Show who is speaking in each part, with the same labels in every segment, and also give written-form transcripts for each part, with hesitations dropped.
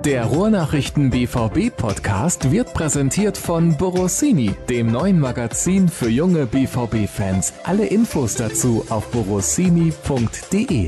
Speaker 1: Der Ruhrnachrichten BVB Podcast wird präsentiert von Borossini, dem neuen Magazin für junge BVB-Fans. Alle Infos dazu auf borossini.de.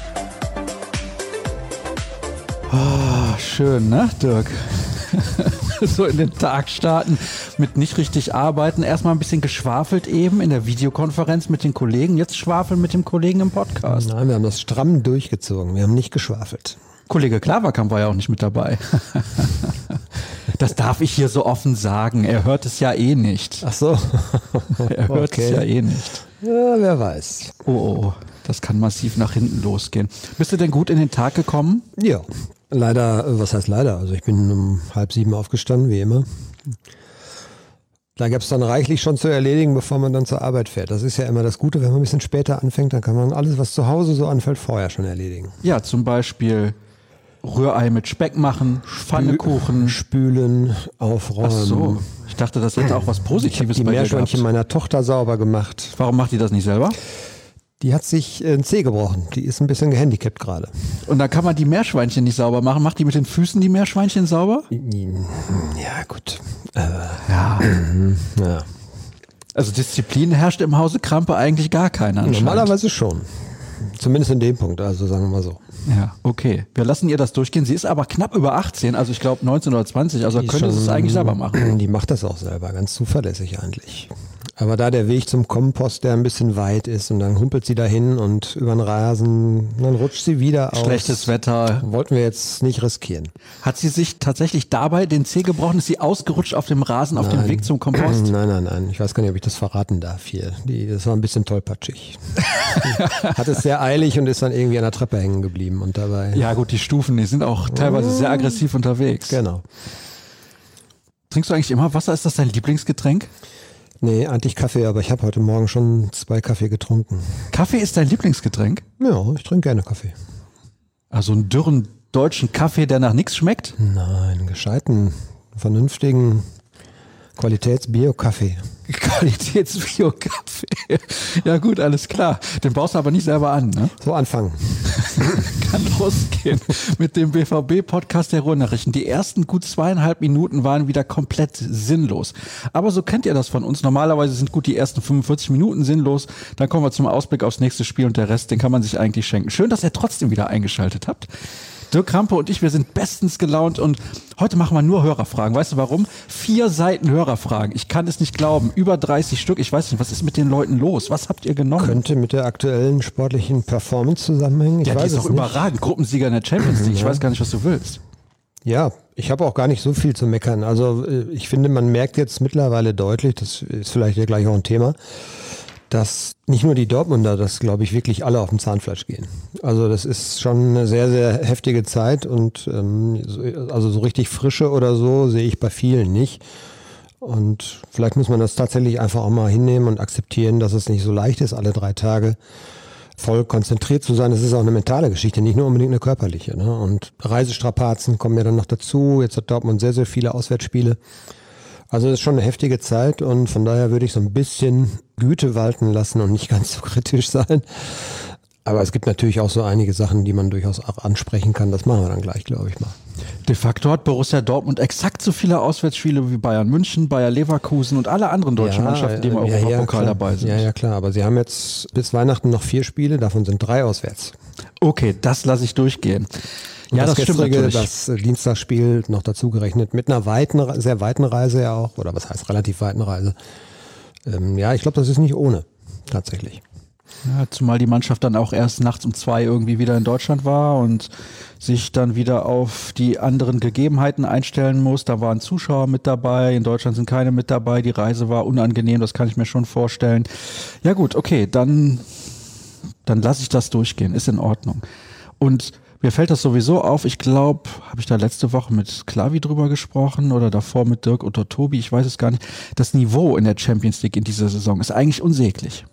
Speaker 2: Oh, schön, ne, Dirk? So in den Tag starten, mit nicht richtig arbeiten. Erstmal ein bisschen geschwafelt eben in der Videokonferenz mit den Kollegen. Jetzt schwafeln mit dem Kollegen im Podcast.
Speaker 3: Nein, wir haben das stramm durchgezogen. Wir haben nicht geschwafelt.
Speaker 2: Kollege Klaverkamp war ja auch nicht mit dabei. Das darf ich hier so offen sagen. Er hört es ja eh nicht.
Speaker 3: Ach so.
Speaker 2: Er hört es ja eh nicht.
Speaker 3: Ja, wer weiß.
Speaker 2: Oh, das kann massiv nach hinten losgehen. Bist du denn gut in den Tag gekommen?
Speaker 3: Ja, leider, was heißt leider? Also ich bin um 6:30 aufgestanden, wie immer. Da gab es dann reichlich schon zu erledigen, bevor man dann zur Arbeit fährt. Das ist ja immer das Gute, wenn man ein bisschen später anfängt, dann kann man alles, was zu Hause so anfällt, vorher schon erledigen.
Speaker 2: Ja, zum Beispiel Rührei mit Speck machen, Pfannekuchen.
Speaker 3: Spülen, aufräumen.
Speaker 2: Ach so, ich dachte, das hätte auch was Positives
Speaker 3: die
Speaker 2: bei dir gehabt.
Speaker 3: Meerschweinchen meiner Tochter sauber gemacht.
Speaker 2: Warum macht die das nicht selber?
Speaker 3: Die hat sich einen Zeh gebrochen. Die ist ein bisschen gehandicapt gerade.
Speaker 2: Und dann kann man die Meerschweinchen nicht sauber machen. Macht die mit den Füßen die Meerschweinchen sauber?
Speaker 3: Ja, gut.
Speaker 2: Ja.
Speaker 3: Ja.
Speaker 2: Also Disziplin herrscht im Hause Krampe eigentlich gar keine anscheinend.
Speaker 3: Normalerweise schon. Zumindest in dem Punkt, also sagen wir mal so.
Speaker 2: Ja, okay. Wir lassen ihr das durchgehen. Sie ist aber knapp über 18, also ich glaube 19 oder 20, also könnte sie es eigentlich selber machen.
Speaker 3: Die macht das auch selber, ganz zuverlässig eigentlich. Aber da der Weg zum Kompost, der ein bisschen weit ist und dann humpelt sie dahin und über den Rasen, dann rutscht sie wieder aus.
Speaker 2: Schlechtes Wetter.
Speaker 3: Wollten wir jetzt nicht riskieren.
Speaker 2: Hat sie sich tatsächlich dabei den Zeh gebrochen? Ist sie ausgerutscht auf dem Rasen auf dem Weg zum Kompost?
Speaker 3: Nein. Ich weiß gar nicht, ob ich das verraten darf hier. Das war ein bisschen tollpatschig. Hat es sehr eilig und ist dann irgendwie an der Treppe hängen geblieben und dabei.
Speaker 2: Ja gut, die Stufen, die sind auch teilweise sehr aggressiv unterwegs.
Speaker 3: Genau.
Speaker 2: Trinkst du eigentlich immer Wasser? Ist das dein Lieblingsgetränk?
Speaker 3: Nee, eigentlich Kaffee, aber ich habe heute Morgen schon 2 Kaffee getrunken.
Speaker 2: Kaffee ist dein Lieblingsgetränk?
Speaker 3: Ja, ich trinke gerne Kaffee.
Speaker 2: Also einen dürren deutschen Kaffee, der nach nichts schmeckt?
Speaker 3: Nein, gescheiten, vernünftigen Qualitäts-Bio-Kaffee.
Speaker 2: Qualitäts-Bio-Kaffee. Ja gut, alles klar. Den baust du aber nicht selber an, ne?
Speaker 3: So anfangen.
Speaker 2: Kann losgehen mit dem BVB-Podcast der Ruhrnachrichten. Die ersten gut 2,5 Minuten waren wieder komplett sinnlos. Aber so kennt ihr das von uns. Normalerweise sind gut die ersten 45 Minuten sinnlos. Dann kommen wir zum Ausblick aufs nächste Spiel und der Rest, den kann man sich eigentlich schenken. Schön, dass ihr trotzdem wieder eingeschaltet habt. Dirk Krampe und ich, wir sind bestens gelaunt und heute machen wir nur Hörerfragen. Weißt du warum? 4 Seiten Hörerfragen. Ich kann es nicht glauben. Über 30 Stück. Ich weiß nicht, was ist mit den Leuten los? Was habt ihr genommen?
Speaker 3: Könnte mit der aktuellen sportlichen Performance zusammenhängen.
Speaker 2: Ja, die ist doch überragend. Gruppensieger in der Champions League. Ich weiß gar nicht, was du willst.
Speaker 3: Ja, ich habe auch gar nicht so viel zu meckern. Also ich finde, man merkt jetzt mittlerweile deutlich, das ist vielleicht ja gleich auch ein Thema, dass nicht nur die Dortmunder, das glaube ich wirklich alle auf dem Zahnfleisch gehen. Also das ist schon eine sehr, sehr heftige Zeit und also so richtig Frische oder so sehe ich bei vielen nicht. Und vielleicht muss man das tatsächlich einfach auch mal hinnehmen und akzeptieren, dass es nicht so leicht ist, alle 3 Tage voll konzentriert zu sein. Das ist auch eine mentale Geschichte, nicht nur unbedingt eine körperliche. Ne? Und Reisestrapazen kommen ja dann noch dazu. Jetzt hat Dortmund sehr, sehr viele Auswärtsspiele. Also es ist schon eine heftige Zeit und von daher würde ich so ein bisschen Güte walten lassen und nicht ganz so kritisch sein. Aber es gibt natürlich auch so einige Sachen, die man durchaus auch ansprechen kann. Das machen wir dann gleich, glaube ich mal.
Speaker 2: De facto hat Borussia Dortmund exakt so viele Auswärtsspiele wie Bayern München, Bayer Leverkusen und alle anderen deutschen Mannschaften, die im Europapokal dabei sind.
Speaker 3: Ja, klar. Aber sie haben jetzt bis Weihnachten noch 4 Spiele, davon sind 3 auswärts.
Speaker 2: Okay, das lasse ich durchgehen.
Speaker 3: Und
Speaker 2: ja, das stimmt natürlich.
Speaker 3: Das Dienstagsspiel noch dazu gerechnet mit einer sehr weiten Reise ja auch, oder was heißt relativ weiten Reise. Ja, ich glaube, das ist nicht ohne, tatsächlich.
Speaker 2: Ja, zumal die Mannschaft dann auch erst nachts um 2 irgendwie wieder in Deutschland war und sich dann wieder auf die anderen Gegebenheiten einstellen muss. Da waren Zuschauer mit dabei, in Deutschland sind keine mit dabei, die Reise war unangenehm, das kann ich mir schon vorstellen. Ja gut, okay, dann lasse ich das durchgehen, ist in Ordnung. Und mir fällt das sowieso auf, ich glaube, habe ich da letzte Woche mit Klavi drüber gesprochen oder davor mit Dirk oder Tobi, ich weiß es gar nicht. Das Niveau in der Champions League in dieser Saison ist eigentlich unsäglich.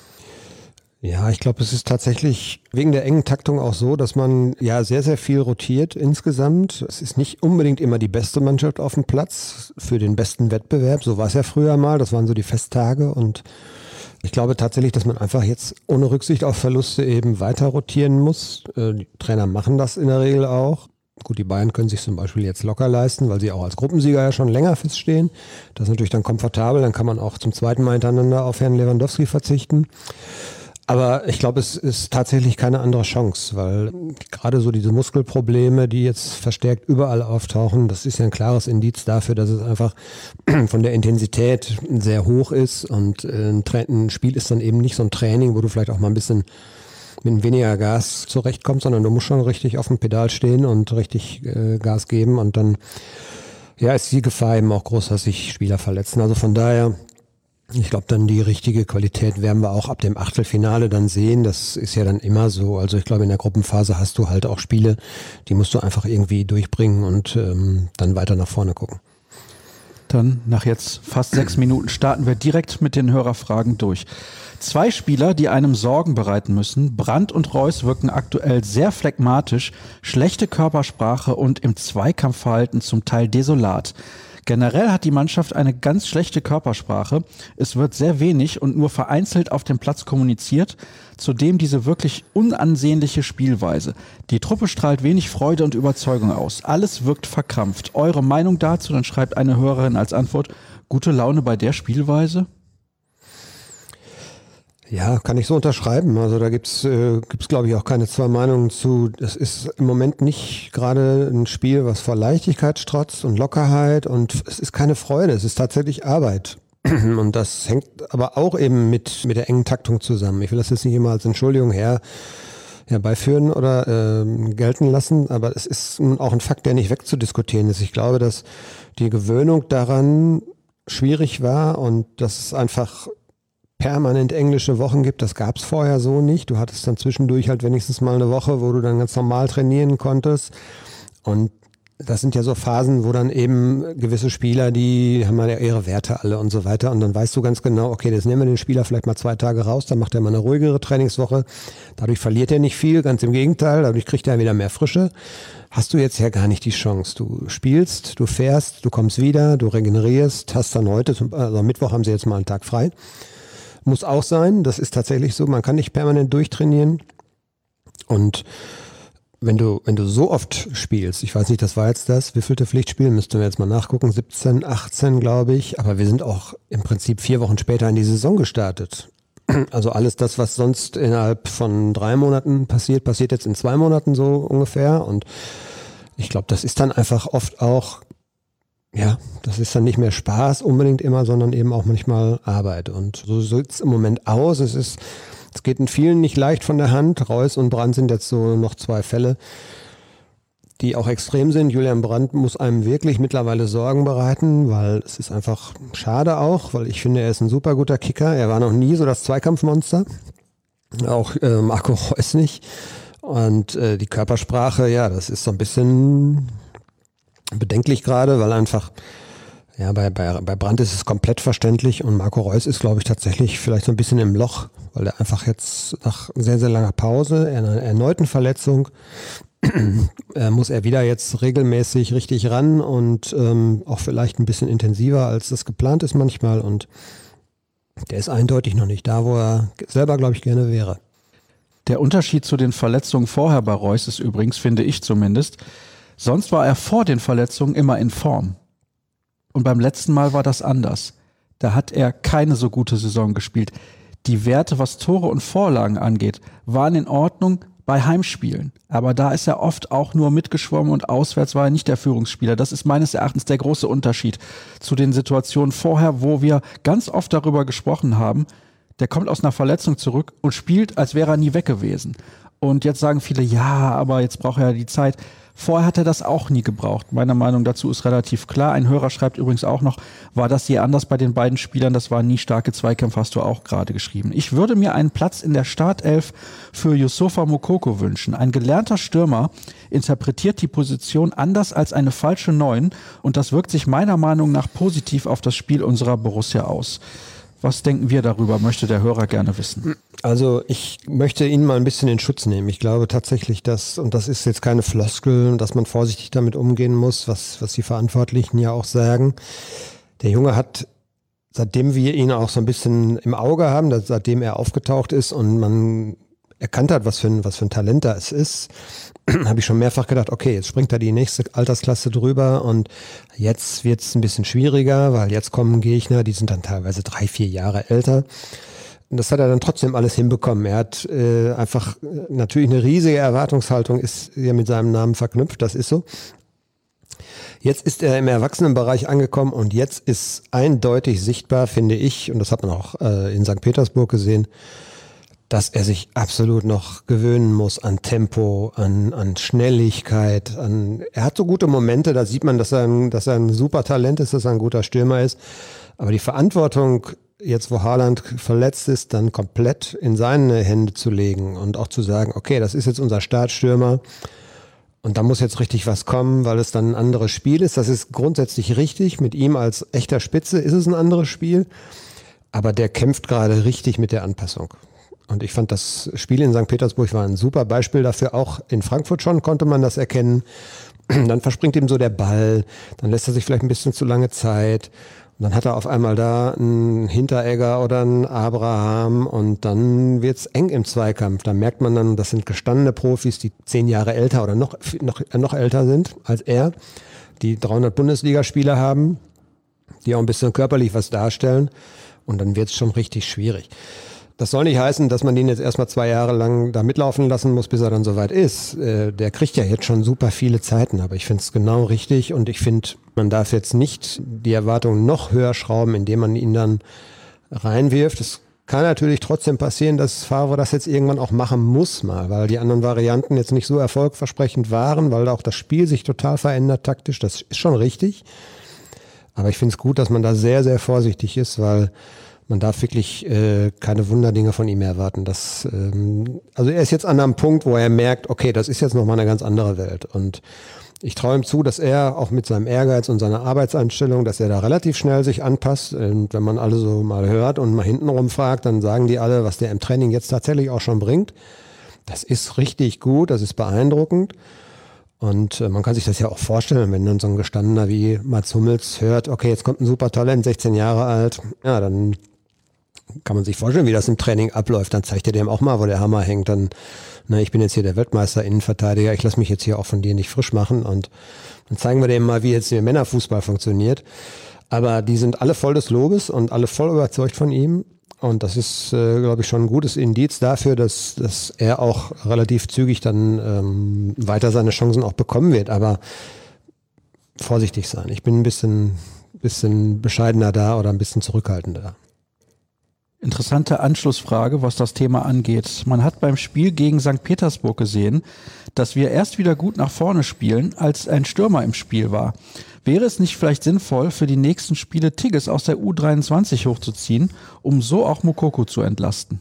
Speaker 3: Ja, ich glaube, es ist tatsächlich wegen der engen Taktung auch so, dass man ja sehr, sehr viel rotiert insgesamt. Es ist nicht unbedingt immer die beste Mannschaft auf dem Platz für den besten Wettbewerb. So war es ja früher mal, das waren so die Festtage und ich glaube tatsächlich, dass man einfach jetzt ohne Rücksicht auf Verluste eben weiter rotieren muss. Die Trainer machen das in der Regel auch. Gut, die Bayern können sich zum Beispiel jetzt locker leisten, weil sie auch als Gruppensieger ja schon länger feststehen. Das ist natürlich dann komfortabel, dann kann man auch zum zweiten Mal hintereinander auf Herrn Lewandowski verzichten. Aber ich glaube, es ist tatsächlich keine andere Chance, weil gerade so diese Muskelprobleme, die jetzt verstärkt überall auftauchen, das ist ja ein klares Indiz dafür, dass es einfach von der Intensität sehr hoch ist und ein Spiel ist dann eben nicht so ein Training, wo du vielleicht auch mal ein bisschen mit weniger Gas zurechtkommst, sondern du musst schon richtig auf dem Pedal stehen und richtig Gas geben und dann ist die Gefahr eben auch groß, dass sich Spieler verletzen. Also von daher, ich glaube, dann die richtige Qualität werden wir auch ab dem Achtelfinale dann sehen. Das ist ja dann immer so. Also ich glaube, in der Gruppenphase hast du halt auch Spiele, die musst du einfach irgendwie durchbringen und dann weiter nach vorne gucken.
Speaker 2: Dann nach jetzt fast 6 Minuten starten wir direkt mit den Hörerfragen durch. 2 Spieler, die einem Sorgen bereiten müssen. Brandt und Reus wirken aktuell sehr phlegmatisch, schlechte Körpersprache und im Zweikampfverhalten zum Teil desolat. Generell hat die Mannschaft eine ganz schlechte Körpersprache. Es wird sehr wenig und nur vereinzelt auf dem Platz kommuniziert. Zudem diese wirklich unansehnliche Spielweise. Die Truppe strahlt wenig Freude und Überzeugung aus. Alles wirkt verkrampft. Eure Meinung dazu? Dann schreibt eine Hörerin als Antwort: Gute Laune bei der Spielweise?
Speaker 3: Ja, kann ich so unterschreiben. Also da gibt's glaube ich, auch keine zwei Meinungen zu. Es ist im Moment nicht gerade ein Spiel, was vor Leichtigkeit strotzt und Lockerheit, und es ist keine Freude, es ist tatsächlich Arbeit. Und das hängt aber auch eben mit der engen Taktung zusammen. Ich will das jetzt nicht immer als Entschuldigung herbeiführen oder gelten lassen, aber es ist nun auch ein Fakt, der nicht wegzudiskutieren ist. Ich glaube, dass die Gewöhnung daran schwierig war und dass es einfach permanent englische Wochen gibt, das gab es vorher so nicht. Du hattest dann zwischendurch halt wenigstens mal eine Woche, wo du dann ganz normal trainieren konntest. Und das sind ja so Phasen, wo dann eben gewisse Spieler, die haben ja ihre Werte alle und so weiter. Und dann weißt du ganz genau, okay, jetzt nehmen wir den Spieler vielleicht mal 2 Tage raus, dann macht er mal eine ruhigere Trainingswoche. Dadurch verliert er nicht viel, ganz im Gegenteil, dadurch kriegt er wieder mehr Frische. Hast du jetzt ja gar nicht die Chance. Du spielst, du fährst, du kommst wieder, du regenerierst, hast dann heute, also am Mittwoch haben sie jetzt mal einen Tag frei. Muss auch sein, das ist tatsächlich so, man kann nicht permanent durchtrainieren. Und wenn du so oft spielst, ich weiß nicht, das war jetzt das, wievielte Pflichtspiel, müssten wir jetzt mal nachgucken, 17, 18 glaube ich, aber wir sind auch im Prinzip 4 Wochen später in die Saison gestartet. Also alles das, was sonst innerhalb von 3 Monaten passiert jetzt in 2 Monaten so ungefähr, und ich glaube, das ist dann einfach oft auch, ja, das ist dann nicht mehr Spaß unbedingt immer, sondern eben auch manchmal Arbeit. Und so sieht es im Moment aus. Es geht in vielen nicht leicht von der Hand. Reus und Brandt sind jetzt so noch 2 Fälle, die auch extrem sind. Julian Brandt muss einem wirklich mittlerweile Sorgen bereiten, weil es ist einfach schade auch, weil ich finde, er ist ein super guter Kicker. Er war noch nie so das Zweikampfmonster. Auch Marco Reus nicht. Und die Körpersprache, ja, das ist so ein bisschen bedenklich gerade, weil einfach, ja, bei Brandt ist es komplett verständlich und Marco Reus ist, glaube ich, tatsächlich vielleicht so ein bisschen im Loch, weil er einfach jetzt nach sehr, sehr langer Pause, einer erneuten Verletzung, muss er wieder jetzt regelmäßig richtig ran und auch vielleicht ein bisschen intensiver, als das geplant ist manchmal, und der ist eindeutig noch nicht da, wo er selber, glaube ich, gerne wäre.
Speaker 2: Der Unterschied zu den Verletzungen vorher bei Reus ist übrigens, finde ich zumindest, sonst war er vor den Verletzungen immer in Form. Und beim letzten Mal war das anders. Da hat er keine so gute Saison gespielt. Die Werte, was Tore und Vorlagen angeht, waren in Ordnung bei Heimspielen. Aber da ist er oft auch nur mitgeschwommen und auswärts war er nicht der Führungsspieler. Das ist meines Erachtens der große Unterschied zu den Situationen vorher, wo wir ganz oft darüber gesprochen haben, der kommt aus einer Verletzung zurück und spielt, als wäre er nie weg gewesen. Und jetzt sagen viele, ja, aber jetzt braucht er ja die Zeit. Vorher hat er das auch nie gebraucht. Meine Meinung dazu ist relativ klar. Ein Hörer schreibt übrigens auch noch, war das je anders bei den beiden Spielern? Das waren nie starke Zweikämpfe, hast du auch gerade geschrieben. Ich würde mir einen Platz in der Startelf für Youssoufa Moukoko wünschen. Ein gelernter Stürmer interpretiert die Position anders als eine falsche 9 und das wirkt sich meiner Meinung nach positiv auf das Spiel unserer Borussia aus. Was denken wir darüber, möchte der Hörer gerne wissen.
Speaker 3: Also ich möchte ihn mal ein bisschen in Schutz nehmen. Ich glaube tatsächlich, und das ist jetzt keine Floskel, dass man vorsichtig damit umgehen muss, was die Verantwortlichen ja auch sagen. Der Junge hat, seitdem wir ihn auch so ein bisschen im Auge haben, seitdem er aufgetaucht ist und man erkannt hat, was für ein Talent da es ist, habe ich schon mehrfach gedacht, okay, jetzt springt da die nächste Altersklasse drüber und jetzt wird es ein bisschen schwieriger, weil jetzt kommen Gegner, die sind dann teilweise 3-4 Jahre älter. Und das hat er dann trotzdem alles hinbekommen. Er hat einfach natürlich eine riesige Erwartungshaltung, ist ja mit seinem Namen verknüpft, das ist so. Jetzt ist er im Erwachsenenbereich angekommen und jetzt ist eindeutig sichtbar, finde ich, und das hat man auch in St. Petersburg gesehen, dass er sich absolut noch gewöhnen muss an Tempo, an Schnelligkeit. Er hat so gute Momente, da sieht man, dass er ein super Talent ist, dass er ein guter Stürmer ist. Aber die Verantwortung, jetzt wo Haaland verletzt ist, dann komplett in seine Hände zu legen und auch zu sagen, okay, das ist jetzt unser Startstürmer und da muss jetzt richtig was kommen, weil es dann ein anderes Spiel ist. Das ist grundsätzlich richtig. Mit ihm als echter Spitze ist es ein anderes Spiel. Aber der kämpft gerade richtig mit der Anpassung. Und ich fand, das Spiel in St. Petersburg war ein super Beispiel dafür. Auch in Frankfurt schon konnte man das erkennen. Dann verspringt ihm so der Ball, dann lässt er sich vielleicht ein bisschen zu lange Zeit. Und dann hat er auf einmal da einen Hinteregger oder einen Abraham und dann wird's eng im Zweikampf. Da merkt man dann, das sind gestandene Profis, die 10 Jahre älter oder noch älter sind als er, die 300 Bundesligaspieler haben, die auch ein bisschen körperlich was darstellen. Und dann wird's schon richtig schwierig. Das soll nicht heißen, dass man den jetzt erstmal 2 Jahre lang da mitlaufen lassen muss, bis er dann soweit ist. Der kriegt ja jetzt schon super viele Zeiten, aber ich finde es genau richtig und ich finde, man darf jetzt nicht die Erwartungen noch höher schrauben, indem man ihn dann reinwirft. Es kann natürlich trotzdem passieren, dass Favre das jetzt irgendwann auch machen muss mal, weil die anderen Varianten jetzt nicht so erfolgversprechend waren, weil auch das Spiel sich total verändert taktisch. Das ist schon richtig. Aber ich finde es gut, dass man da sehr, sehr vorsichtig ist, weil man darf wirklich keine Wunderdinge von ihm erwarten. Also er ist jetzt an einem Punkt, wo er merkt, okay, das ist jetzt nochmal eine ganz andere Welt. Und ich traue ihm zu, dass er auch mit seinem Ehrgeiz und seiner Arbeitseinstellung, dass er da relativ schnell sich anpasst. Und wenn man alle so mal hört und mal hintenrum fragt, dann sagen die alle, was der im Training jetzt tatsächlich auch schon bringt. Das ist richtig gut, das ist beeindruckend. Und man kann sich das ja auch vorstellen, wenn dann so ein Gestandener wie Mats Hummels hört, okay, jetzt kommt ein super Talent, 16 Jahre alt, ja, dann kann man sich vorstellen, wie das im Training abläuft. Dann zeigt er dem auch mal, wo der Hammer hängt. Dann, ich bin jetzt hier der Weltmeister Innenverteidiger, ich lasse mich jetzt hier auch von dir nicht frisch machen. Und dann zeigen wir dem mal, wie jetzt der Männerfußball funktioniert. Aber die sind alle voll des Lobes und alle voll überzeugt von ihm. Und das ist, glaube ich, schon ein gutes Indiz dafür, dass er auch relativ zügig dann weiter seine Chancen auch bekommen wird. Aber vorsichtig sein. Ich bin ein bisschen bescheidener da oder ein bisschen zurückhaltender.
Speaker 2: Interessante Anschlussfrage, was das Thema angeht. Man hat beim Spiel gegen St. Petersburg gesehen, dass wir erst wieder gut nach vorne spielen, als ein Stürmer im Spiel war. Wäre es nicht vielleicht sinnvoll, für die nächsten Spiele Tigges aus der U23 hochzuziehen, um so auch Moukoko zu entlasten?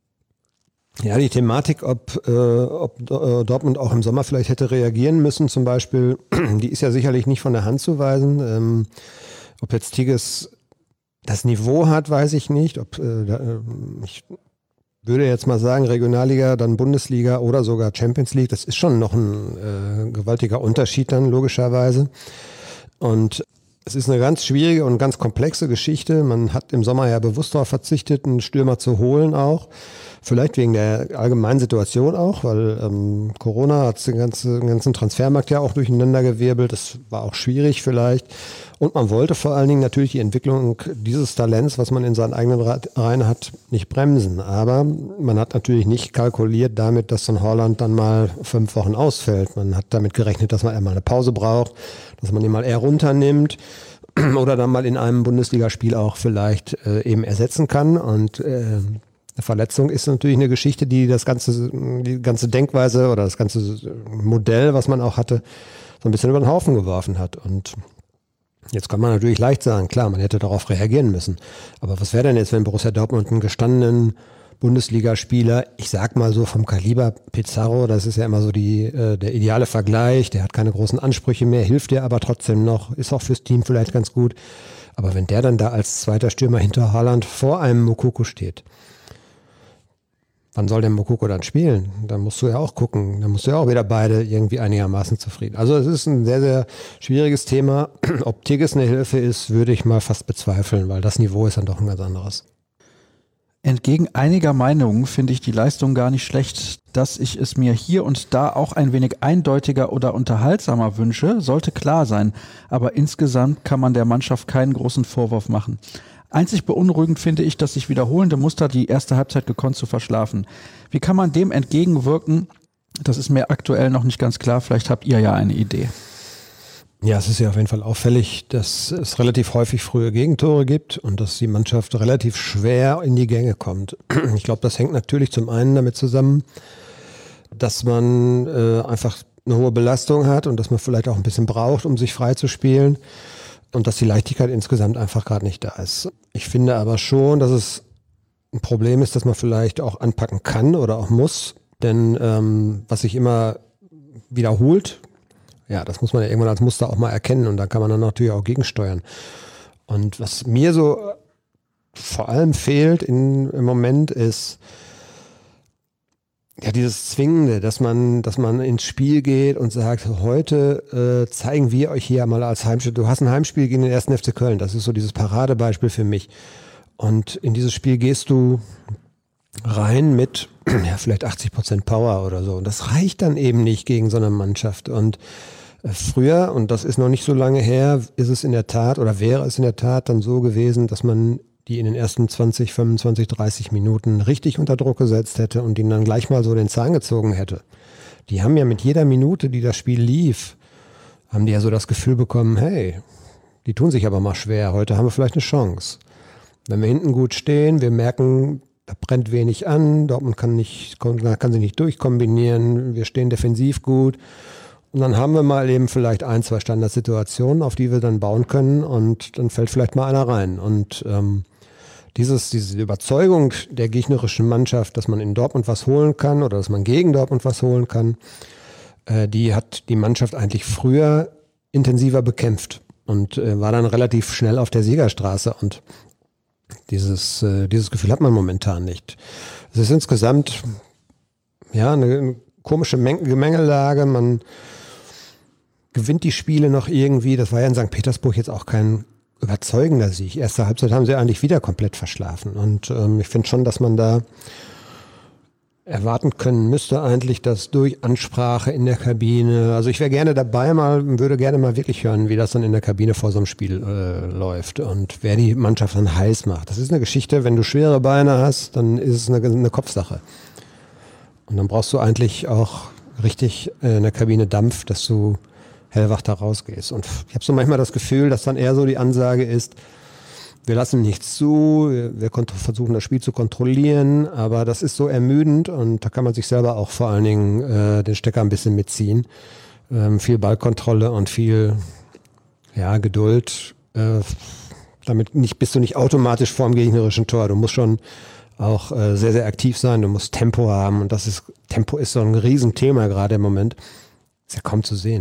Speaker 3: Ja, die Thematik, ob Dortmund auch im Sommer vielleicht hätte reagieren müssen zum Beispiel, die ist ja sicherlich nicht von der Hand zu weisen. Ob jetzt Tigges das Niveau hat, weiß ich nicht. Ich würde jetzt mal sagen, Regionalliga, dann Bundesliga oder sogar Champions League, das ist schon noch ein gewaltiger Unterschied dann logischerweise. Und es ist eine ganz schwierige und ganz komplexe Geschichte. Man hat im Sommer ja bewusst darauf verzichtet, einen Stürmer zu holen auch. Vielleicht wegen der allgemeinen Situation auch, weil Corona hat den ganzen Transfermarkt ja auch durcheinandergewirbelt. Das war auch schwierig vielleicht. Und man wollte vor allen Dingen natürlich die Entwicklung dieses Talents, was man in seinen eigenen Reihen hat, nicht bremsen. Aber man hat natürlich nicht kalkuliert damit, dass so ein Haaland dann mal 5 Wochen ausfällt. Man hat damit gerechnet, dass man einmal eine Pause braucht, dass man ihn mal eher runternimmt oder dann mal in einem Bundesligaspiel auch vielleicht eben ersetzen kann. Und eine Verletzung ist natürlich eine Geschichte, die die ganze Denkweise oder das ganze Modell, was man auch hatte, so ein bisschen über den Haufen geworfen hat. Und jetzt kann man natürlich leicht sagen, klar, man hätte darauf reagieren müssen. Aber was wäre denn jetzt, wenn Borussia Dortmund einen gestandenen Bundesligaspieler, ich sag mal so vom Kaliber Pizarro, das ist ja immer so der ideale Vergleich, der hat keine großen Ansprüche mehr, hilft dir aber trotzdem noch, ist auch fürs Team vielleicht ganz gut. Aber wenn der dann da als zweiter Stürmer hinter Haaland vor einem Moukoko steht, wann soll der Moukoko dann spielen? Da musst du ja auch gucken. Da musst du ja auch wieder beide irgendwie einigermaßen zufrieden. Also es ist ein sehr, sehr schwieriges Thema. Ob Tigges eine Hilfe ist, würde ich mal fast bezweifeln, weil das Niveau ist dann doch ein ganz anderes.
Speaker 2: Entgegen einiger Meinungen finde ich die Leistung gar nicht schlecht. Dass ich es mir hier und da auch ein wenig eindeutiger oder unterhaltsamer wünsche, sollte klar sein. Aber insgesamt kann man der Mannschaft keinen großen Vorwurf machen. Einzig beunruhigend finde ich, dass sich wiederholende Muster die erste Halbzeit gekonnt zu verschlafen. Wie kann man dem entgegenwirken? Das ist mir aktuell noch nicht ganz klar. Vielleicht habt ihr ja eine Idee.
Speaker 3: Ja, es ist ja auf jeden Fall auffällig, dass es relativ häufig frühe Gegentore gibt und dass die Mannschaft relativ schwer in die Gänge kommt. Ich glaube, das hängt natürlich zum einen damit zusammen, dass man einfach eine hohe Belastung hat und dass man vielleicht auch ein bisschen braucht, um sich frei zu spielen. Und dass die Leichtigkeit insgesamt einfach gerade nicht da ist. Ich finde aber schon, dass es ein Problem ist, dass man vielleicht auch anpacken kann oder auch muss. Denn was sich immer wiederholt, ja, das muss man ja irgendwann als Muster auch mal erkennen und da kann man dann natürlich auch gegensteuern. Und was mir so vor allem fehlt im Moment ist ja dieses Zwingende, dass man ins Spiel geht und sagt, heute zeigen wir euch hier mal als Heimspiel. Du hast ein Heimspiel gegen den 1. FC Köln, das ist so dieses Paradebeispiel für mich. Und in dieses Spiel gehst du rein mit ja, vielleicht 80% Power oder so. Und das reicht dann eben nicht gegen so eine Mannschaft. Und früher, und das ist noch nicht so lange her, ist es in der Tat oder wäre es in der Tat dann so gewesen, dass man die in den ersten 20, 25, 30 Minuten richtig unter Druck gesetzt hätte und ihnen dann gleich mal so den Zahn gezogen hätte. Die haben ja mit jeder Minute, die das Spiel lief, haben die ja so das Gefühl bekommen, hey, die tun sich aber mal schwer, heute haben wir vielleicht eine Chance. Wenn wir hinten gut stehen, wir merken, da brennt wenig an, Dortmund kann sie nicht durchkombinieren, wir stehen defensiv gut. Und dann haben wir mal eben vielleicht 1, 2 Standardsituationen, auf die wir dann bauen können und dann fällt vielleicht mal einer rein. Und diese Überzeugung der gegnerischen Mannschaft, dass man in Dortmund was holen kann oder dass man gegen Dortmund was holen kann, die hat die Mannschaft eigentlich früher intensiver bekämpft und war dann relativ schnell auf der Siegerstraße. Und dieses Gefühl hat man momentan nicht. Es ist insgesamt ja eine komische Gemengelage. Man gewinnt die Spiele noch irgendwie. Das war ja in St. Petersburg jetzt auch kein überzeugender Sieg. Erste Halbzeit haben sie eigentlich wieder komplett verschlafen. Und ich finde schon, dass man da erwarten können müsste eigentlich, dass durch Ansprache in der Kabine, also ich wäre gerne dabei würde gerne mal wirklich hören, wie das dann in der Kabine vor so einem Spiel läuft und wer die Mannschaft dann heiß macht. Das ist eine Geschichte, wenn du schwere Beine hast, dann ist es eine Kopfsache. Und dann brauchst du eigentlich auch richtig in der Kabine Dampf, dass du hellwach da rausgehst. Und ich habe so manchmal das Gefühl, dass dann eher so die Ansage ist, wir lassen nichts zu, wir versuchen das Spiel zu kontrollieren, aber das ist so ermüdend und da kann man sich selber auch vor allen Dingen den Stecker ein bisschen mitziehen. Viel Ballkontrolle und viel Geduld. Damit bist du nicht automatisch vorm gegnerischen Tor. Du musst schon auch sehr, sehr aktiv sein, du musst Tempo haben und Tempo ist so ein Riesenthema gerade im Moment. Ist ja kaum zu sehen.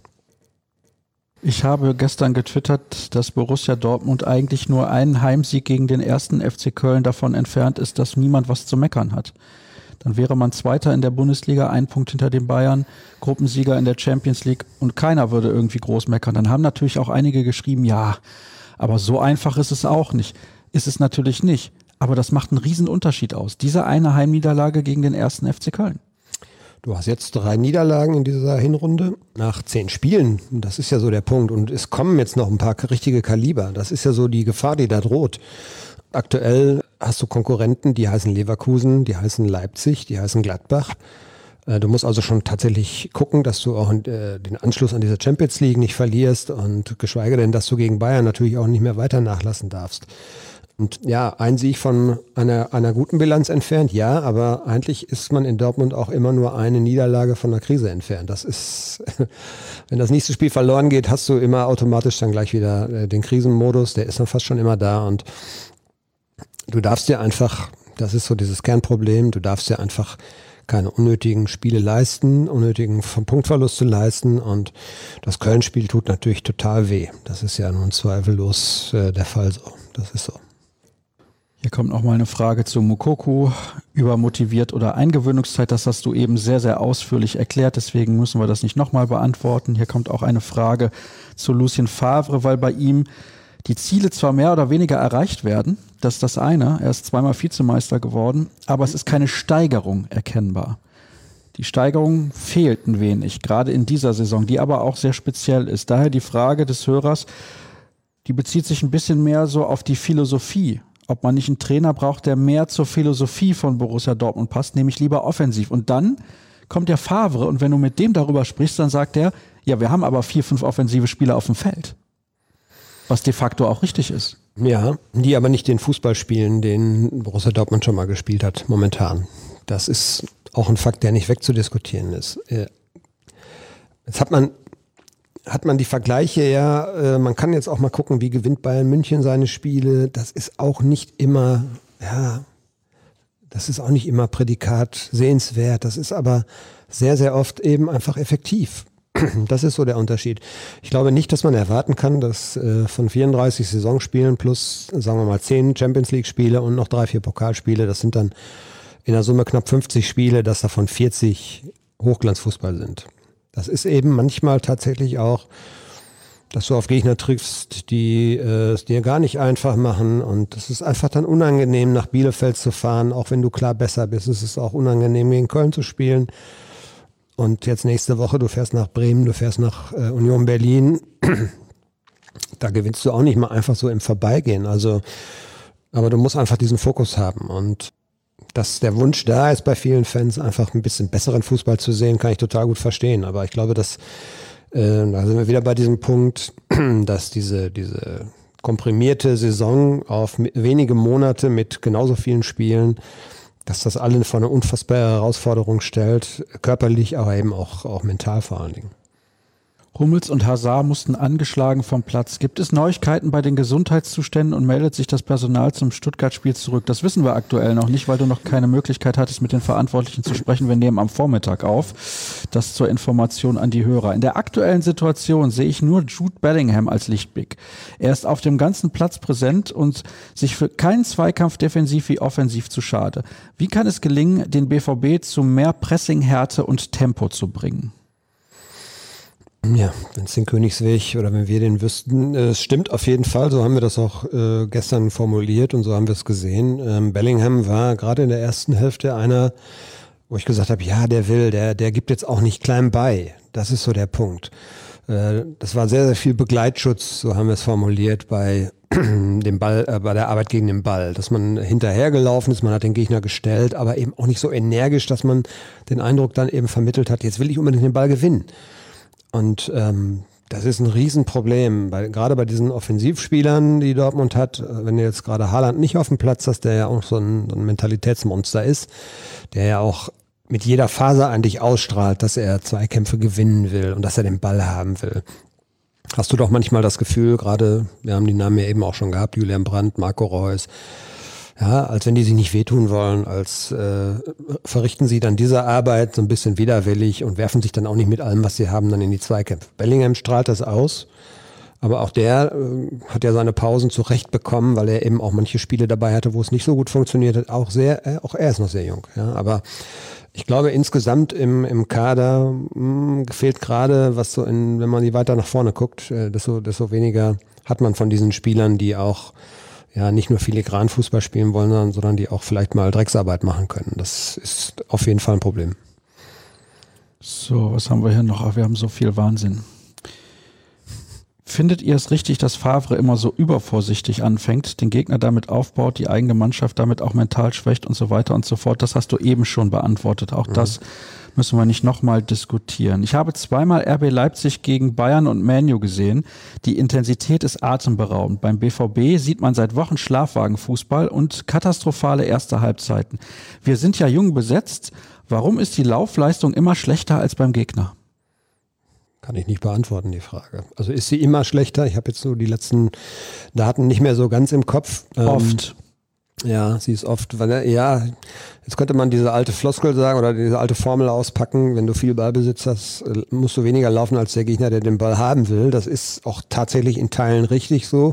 Speaker 2: Ich habe gestern getwittert, dass Borussia Dortmund eigentlich nur einen Heimsieg gegen den 1. FC Köln davon entfernt ist, dass niemand was zu meckern hat. Dann wäre man Zweiter in der Bundesliga, 1 Punkt hinter den Bayern, Gruppensieger in der Champions League und keiner würde irgendwie groß meckern. Dann haben natürlich auch einige geschrieben, ja, aber so einfach ist es auch nicht. Ist es natürlich nicht, aber das macht einen riesen Unterschied aus. Diese eine Heimniederlage gegen den 1. FC Köln.
Speaker 3: Du hast jetzt 3 Niederlagen in dieser Hinrunde nach 10 Spielen. Das ist ja so der Punkt. Und es kommen jetzt noch ein paar richtige Kaliber. Das ist ja so die Gefahr, die da droht. Aktuell hast du Konkurrenten, die heißen Leverkusen, die heißen Leipzig, die heißen Gladbach. Du musst also schon tatsächlich gucken, dass du auch den Anschluss an diese Champions League nicht verlierst und geschweige denn, dass du gegen Bayern natürlich auch nicht mehr weiter nachlassen darfst. Und ja, ein Sieg von einer guten Bilanz entfernt, ja, aber eigentlich ist man in Dortmund auch immer nur eine Niederlage von der Krise entfernt. Das ist, wenn das nächste Spiel verloren geht, hast du immer automatisch dann gleich wieder den Krisenmodus, der ist dann fast schon immer da und du darfst dir einfach, das ist so dieses Kernproblem, du darfst dir einfach keine unnötigen Spiele leisten, unnötigen Punktverluste leisten und das Köln-Spiel tut natürlich total weh. Das ist ja nun zweifellos der Fall so. Das ist so.
Speaker 2: Hier kommt noch mal eine Frage zu Moukoko, übermotiviert oder Eingewöhnungszeit. Das hast du eben sehr, sehr ausführlich erklärt, deswegen müssen wir das nicht nochmal beantworten. Hier kommt auch eine Frage zu Lucien Favre, weil bei ihm die Ziele zwar mehr oder weniger erreicht werden, das ist das eine, er ist zweimal Vizemeister geworden, aber es ist keine Steigerung erkennbar. Die Steigerung fehlt ein wenig, gerade in dieser Saison, die aber auch sehr speziell ist. Daher die Frage des Hörers, die bezieht sich ein bisschen mehr so auf die Philosophie. Ob man nicht einen Trainer braucht, der mehr zur Philosophie von Borussia Dortmund passt, nämlich lieber offensiv. Und dann kommt der Favre und wenn du mit dem darüber sprichst, dann sagt er, ja, wir haben aber 4, 5 offensive Spieler auf dem Feld. Was de facto auch richtig ist.
Speaker 3: Ja, die aber nicht den Fußball spielen, den Borussia Dortmund schon mal gespielt hat, momentan. Das ist auch ein Fakt, der nicht wegzudiskutieren ist. Jetzt hat man die Vergleiche, ja, man kann jetzt auch mal gucken, wie gewinnt Bayern München seine Spiele. Das ist auch nicht immer, das ist auch nicht immer Prädikat sehenswert. Das ist aber sehr, sehr oft eben einfach effektiv. Das ist so der Unterschied. Ich glaube nicht, dass man erwarten kann, dass von 34 Saisonspielen plus, sagen wir mal, 10 Champions-League-Spiele und noch 3, 4 Pokalspiele, das sind dann in der Summe knapp 50 Spiele, dass davon 40 Hochglanzfußball sind. Das ist eben manchmal tatsächlich auch, dass du auf Gegner triffst, die es dir gar nicht einfach machen und es ist einfach dann unangenehm, nach Bielefeld zu fahren, auch wenn du klar besser bist. Es ist auch unangenehm, gegen Köln zu spielen. Und jetzt nächste Woche, du fährst nach Bremen, du fährst nach Union Berlin. Da gewinnst du auch nicht mal einfach so im Vorbeigehen. Also, aber du musst einfach diesen Fokus haben. Und dass der Wunsch da ist bei vielen Fans, einfach ein bisschen besseren Fußball zu sehen, kann ich total gut verstehen. Aber ich glaube, dass da sind wir wieder bei diesem Punkt, dass diese komprimierte Saison auf wenige Monate mit genauso vielen Spielen, dass das alle vor eine unfassbare Herausforderung stellt, körperlich, aber eben auch mental vor allen Dingen.
Speaker 2: Hummels und Hazard mussten angeschlagen vom Platz. Gibt es Neuigkeiten bei den Gesundheitszuständen und meldet sich das Personal zum Stuttgart-Spiel zurück? Das wissen wir aktuell noch nicht, weil du noch keine Möglichkeit hattest, mit den Verantwortlichen zu sprechen. Wir nehmen am Vormittag auf. Das zur Information an die Hörer. In der aktuellen Situation sehe ich nur Jude Bellingham als Lichtblick. Er ist auf dem ganzen Platz präsent und sich für keinen Zweikampf defensiv wie offensiv zu schade. Wie kann es gelingen, den BVB zu mehr Pressing, Härte und Tempo zu bringen?
Speaker 3: Ja, wenn es den Königsweg oder wenn wir den wüssten, es stimmt auf jeden Fall, so haben wir das auch gestern formuliert und so haben wir es gesehen. Bellingham war gerade in der ersten Hälfte einer, wo ich gesagt habe, ja, der gibt jetzt auch nicht klein bei. Das ist so der Punkt. Das war sehr, sehr viel Begleitschutz, so haben wir es formuliert, bei dem Ball, bei der Arbeit gegen den Ball, dass man hinterhergelaufen ist, man hat den Gegner gestellt, aber eben auch nicht so energisch, dass man den Eindruck dann eben vermittelt hat, jetzt will ich unbedingt den Ball gewinnen. Und das ist ein Riesenproblem, gerade bei diesen Offensivspielern, die Dortmund hat, wenn du jetzt gerade Haaland nicht auf dem Platz hast, der ja auch so ein Mentalitätsmonster ist, der ja auch mit jeder Phase eigentlich ausstrahlt, dass er Zweikämpfe gewinnen will und dass er den Ball haben will. Hast du doch manchmal das Gefühl, gerade, wir haben die Namen ja eben auch schon gehabt, Julian Brandt, Marco Reus, ja, als wenn die sich nicht wehtun wollen, als verrichten sie dann diese Arbeit so ein bisschen widerwillig und werfen sich dann auch nicht mit allem, was sie haben, dann in die Zweikämpfe. Bellingham strahlt das aus, aber auch der hat ja seine Pausen zurecht bekommen, weil er eben auch manche Spiele dabei hatte, wo es nicht so gut funktioniert hat. Auch er ist noch sehr jung, ja, aber ich glaube insgesamt im Kader fehlt gerade, was so wenn man die weiter nach vorne guckt, desto weniger hat man von diesen Spielern, die auch ja nicht nur filigran Fußball spielen wollen, sondern die auch vielleicht mal Drecksarbeit machen können. Das ist auf jeden Fall ein Problem.
Speaker 2: So, was haben wir hier noch? Ach, wir haben so viel Wahnsinn. Findet ihr es richtig, dass Favre immer so übervorsichtig anfängt, den Gegner damit aufbaut, die eigene Mannschaft damit auch mental schwächt und so weiter und so fort? Das hast du eben schon beantwortet. Auch das müssen wir nicht nochmal diskutieren. Ich habe zweimal RB Leipzig gegen Bayern und Man U gesehen. Die Intensität ist atemberaubend. Beim BVB sieht man seit Wochen Schlafwagenfußball und katastrophale erste Halbzeiten. Wir sind ja jung besetzt. Warum ist die Laufleistung immer schlechter als beim Gegner?
Speaker 3: Kann ich nicht beantworten, die Frage. Also ist sie immer schlechter? Ich habe jetzt so die letzten Daten nicht mehr so ganz im Kopf.
Speaker 2: Oft.
Speaker 3: Ja, sie ist oft, weil jetzt könnte man diese alte Floskel sagen oder diese alte Formel auspacken, wenn du viel Ballbesitz hast, musst du weniger laufen als der Gegner, der den Ball haben will. Das ist auch tatsächlich in Teilen richtig so.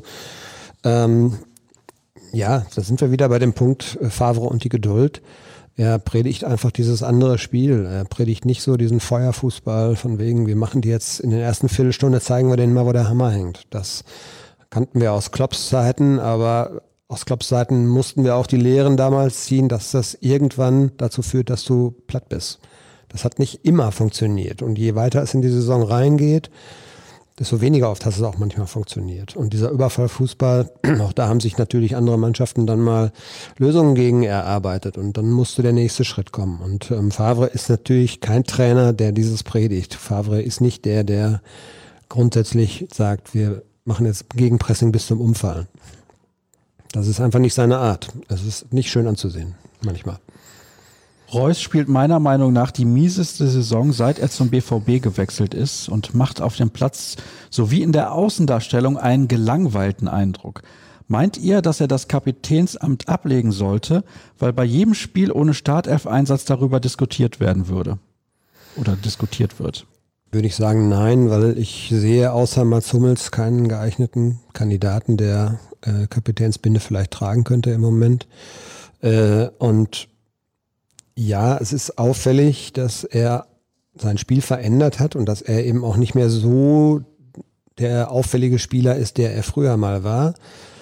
Speaker 3: Ja, da sind wir wieder bei dem Punkt Favre und die Geduld. Er predigt einfach dieses andere Spiel. Er predigt nicht so diesen Feuerfußball von wegen, wir machen die jetzt in der ersten Viertelstunde, zeigen wir denen mal, wo der Hammer hängt. Das kannten wir aus Klopps Zeiten, aber aus Klopps Zeiten mussten wir auch die Lehren damals ziehen, dass das irgendwann dazu führt, dass du platt bist. Das hat nicht immer funktioniert. Und je weiter es in die Saison reingeht, desto weniger oft hat es auch manchmal funktioniert. Und dieser Überfallfußball, auch da haben sich natürlich andere Mannschaften dann mal Lösungen gegen erarbeitet. Und dann musste der nächste Schritt kommen. Und Favre ist natürlich kein Trainer, der dieses predigt. Favre ist nicht der grundsätzlich sagt, wir machen jetzt Gegenpressing bis zum Umfallen. Das ist einfach nicht seine Art. Es ist nicht schön anzusehen, manchmal.
Speaker 2: Reus spielt meiner Meinung nach die mieseste Saison, seit er zum BVB gewechselt ist und macht auf dem Platz sowie in der Außendarstellung einen gelangweilten Eindruck. Meint ihr, dass er das Kapitänsamt ablegen sollte, weil bei jedem Spiel ohne Startelf-Einsatz darüber diskutiert werden würde? Oder diskutiert wird?
Speaker 3: Würde ich sagen, nein, weil ich sehe außer Mats Hummels keinen geeigneten Kandidaten, der Kapitänsbinde vielleicht tragen könnte im Moment. Und ja, es ist auffällig, dass er sein Spiel verändert hat und dass er eben auch nicht mehr so der auffällige Spieler ist, der er früher mal war.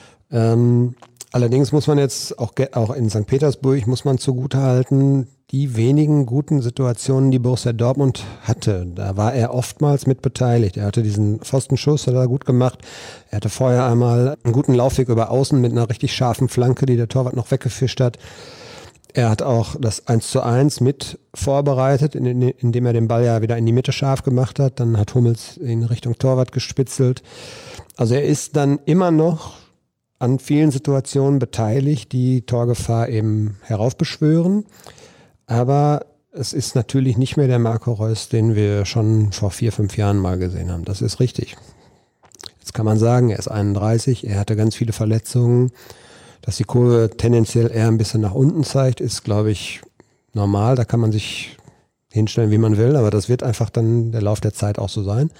Speaker 3: Allerdings muss man jetzt auch in St. Petersburg muss man zugutehalten, die wenigen guten Situationen, die Borussia Dortmund hatte, da war er oftmals mit beteiligt. Er hatte diesen Pfostenschuss, hat er gut gemacht. Er hatte vorher einmal einen guten Laufweg über außen mit einer richtig scharfen Flanke, die der Torwart noch weggefischt hat. Er hat auch das 1:1 mit vorbereitet, indem er den Ball ja wieder in die Mitte scharf gemacht hat. Dann hat Hummels in Richtung Torwart gespitzelt. Also er ist dann immer noch an vielen Situationen beteiligt, die Torgefahr eben heraufbeschwören. Aber es ist natürlich nicht mehr der Marco Reus, den wir schon vor 4-5 Jahren mal gesehen haben. Das ist richtig. Jetzt kann man sagen, er ist 31, er hatte ganz viele Verletzungen. Dass die Kurve tendenziell eher ein bisschen nach unten zeigt, ist, glaube ich, normal. Da kann man sich hinstellen, wie man will. Aber das wird einfach dann der Lauf der Zeit auch so sein.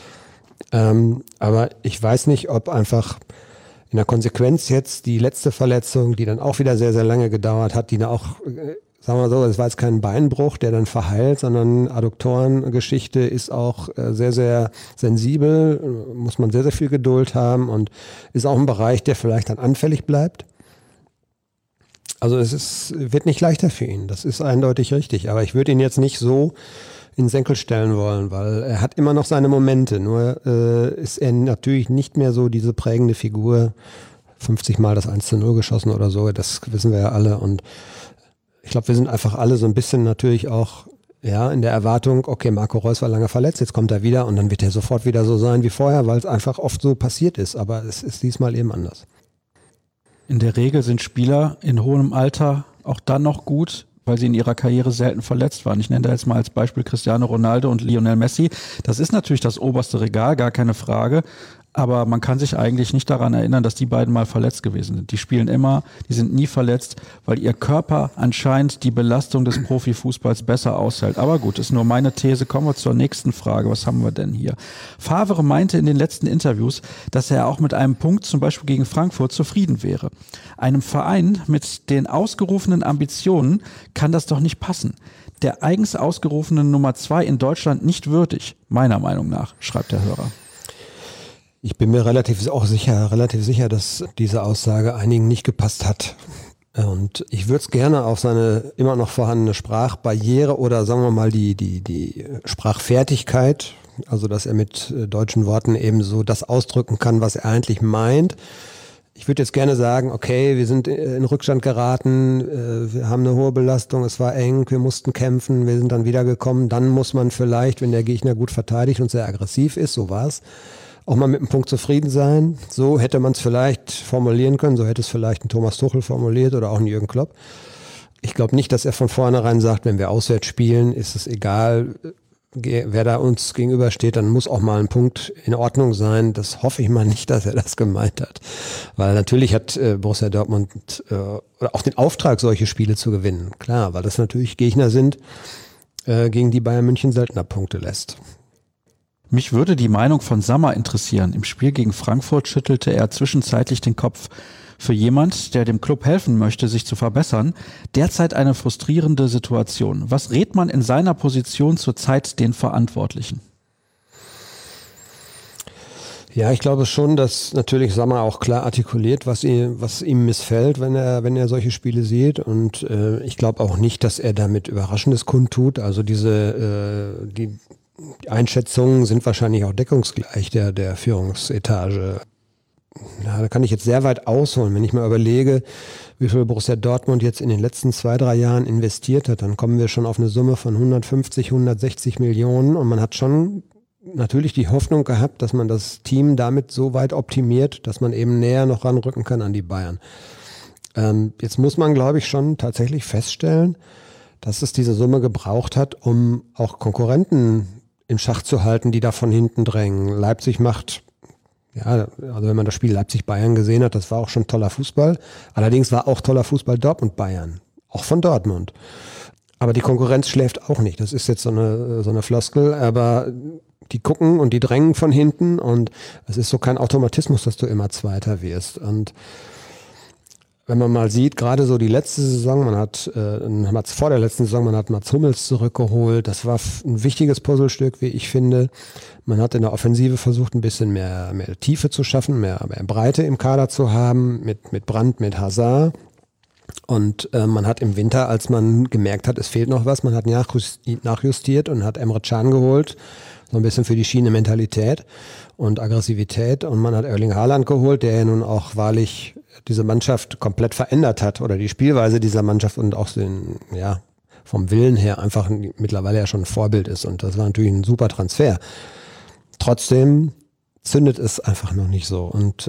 Speaker 3: Aber ich weiß nicht, ob einfach in der Konsequenz jetzt die letzte Verletzung, die dann auch wieder sehr, sehr lange gedauert hat, die dann auch, sagen wir so, es war jetzt kein Beinbruch, der dann verheilt, sondern Adduktorengeschichte ist auch sehr, sehr sensibel, muss man sehr, sehr viel Geduld haben und ist auch ein Bereich, der vielleicht dann anfällig bleibt. Also wird nicht leichter für ihn, das ist eindeutig richtig, aber ich würde ihn jetzt nicht so in den Senkel stellen wollen, weil er hat immer noch seine Momente, nur ist er natürlich nicht mehr so diese prägende Figur, 50 Mal das 1:0 geschossen oder so, das wissen wir ja alle und ich glaube, wir sind einfach alle so ein bisschen natürlich auch in der Erwartung, okay, Marco Reus war lange verletzt, jetzt kommt er wieder und dann wird er sofort wieder so sein wie vorher, weil es einfach oft so passiert ist, aber es ist diesmal eben anders.
Speaker 2: In der Regel sind Spieler in hohem Alter auch dann noch gut, weil sie in ihrer Karriere selten verletzt waren. Ich nenne da jetzt mal als Beispiel Cristiano Ronaldo und Lionel Messi. Das ist natürlich das oberste Regal, gar keine Frage. Aber man kann sich eigentlich nicht daran erinnern, dass die beiden mal verletzt gewesen sind. Die spielen immer, die sind nie verletzt, weil ihr Körper anscheinend die Belastung des Profifußballs besser aushält. Aber gut, ist nur meine These. Kommen wir zur nächsten Frage. Was haben wir denn hier? Favre meinte in den letzten Interviews, dass er auch mit einem Punkt, zum Beispiel gegen Frankfurt, zufrieden wäre. Einem Verein mit den ausgerufenen Ambitionen kann das doch nicht passen. Der eigens ausgerufenen Nummer 2 in Deutschland nicht würdig, meiner Meinung nach, schreibt der Hörer.
Speaker 3: Ich bin mir relativ sicher, dass diese Aussage einigen nicht gepasst hat. Und ich würde es gerne auf seine immer noch vorhandene Sprachbarriere oder sagen wir mal die Sprachfertigkeit, also dass er mit deutschen Worten eben so das ausdrücken kann, was er eigentlich meint. Ich würde jetzt gerne sagen, okay, wir sind in Rückstand geraten, wir haben eine hohe Belastung, es war eng, wir mussten kämpfen, wir sind dann wiedergekommen. Dann muss man vielleicht, wenn der Gegner gut verteidigt und sehr aggressiv ist, so war es, auch mal mit einem Punkt zufrieden sein. So hätte man es vielleicht formulieren können, so hätte es vielleicht ein Thomas Tuchel formuliert oder auch ein Jürgen Klopp. Ich glaube nicht, dass er von vornherein sagt, wenn wir auswärts spielen, ist es egal, wer da uns gegenübersteht, dann muss auch mal ein Punkt in Ordnung sein. Das hoffe ich mal nicht, dass er das gemeint hat. Weil natürlich hat Borussia Dortmund auch den Auftrag, solche Spiele zu gewinnen. Klar, weil das natürlich Gegner sind, gegen die Bayern München seltener Punkte lässt.
Speaker 2: Mich würde die Meinung von Sammer interessieren. Im Spiel gegen Frankfurt schüttelte er zwischenzeitlich den Kopf. Für jemand, der dem Club helfen möchte, sich zu verbessern, derzeit eine frustrierende Situation. Was rät man in seiner Position zurzeit den Verantwortlichen?
Speaker 3: Ja, ich glaube schon, dass natürlich Sammer auch klar artikuliert, was ihm missfällt, wenn er solche Spiele sieht. Und ich glaube auch nicht, dass er damit Überraschendes kundtut. Also die Einschätzungen sind wahrscheinlich auch deckungsgleich der Führungsetage. Ja, da kann ich jetzt sehr weit ausholen. Wenn ich mal überlege, wie viel Borussia Dortmund jetzt in den letzten 2-3 Jahren investiert hat, dann kommen wir schon auf eine Summe von 150, 160 Millionen. Und man hat schon natürlich die Hoffnung gehabt, dass man das Team damit so weit optimiert, dass man eben näher noch ranrücken kann an die Bayern. Jetzt muss man, glaube ich, schon tatsächlich feststellen, dass es diese Summe gebraucht hat, um auch Konkurrenten im Schach zu halten, die da von hinten drängen. Leipzig macht, ja, also wenn man das Spiel Leipzig-Bayern gesehen hat, das war auch schon toller Fußball. Allerdings war auch toller Fußball Dortmund-Bayern, auch von Dortmund. Aber die Konkurrenz schläft auch nicht. Das ist jetzt so eine Floskel, aber die gucken und die drängen von hinten und es ist so kein Automatismus, dass du immer Zweiter wirst. Und wenn man mal sieht, gerade so die letzte Saison, vor der letzten Saison, man hat Mats Hummels zurückgeholt. Das war ein wichtiges Puzzlestück, wie ich finde. Man hat in der Offensive versucht, ein bisschen mehr Tiefe zu schaffen, mehr Breite im Kader zu haben, mit Brandt, mit Hazard. Und man hat im Winter, als man gemerkt hat, es fehlt noch was, man hat nachjustiert und hat Emre Can geholt, so ein bisschen für die Schiene Mentalität und Aggressivität. Und man hat Erling Haaland geholt, der ja nun auch wahrlich diese Mannschaft komplett verändert hat oder die Spielweise dieser Mannschaft und auch vom Willen her einfach mittlerweile ja schon ein Vorbild ist. Und das war natürlich ein super Transfer. Trotzdem zündet es einfach noch nicht so. Und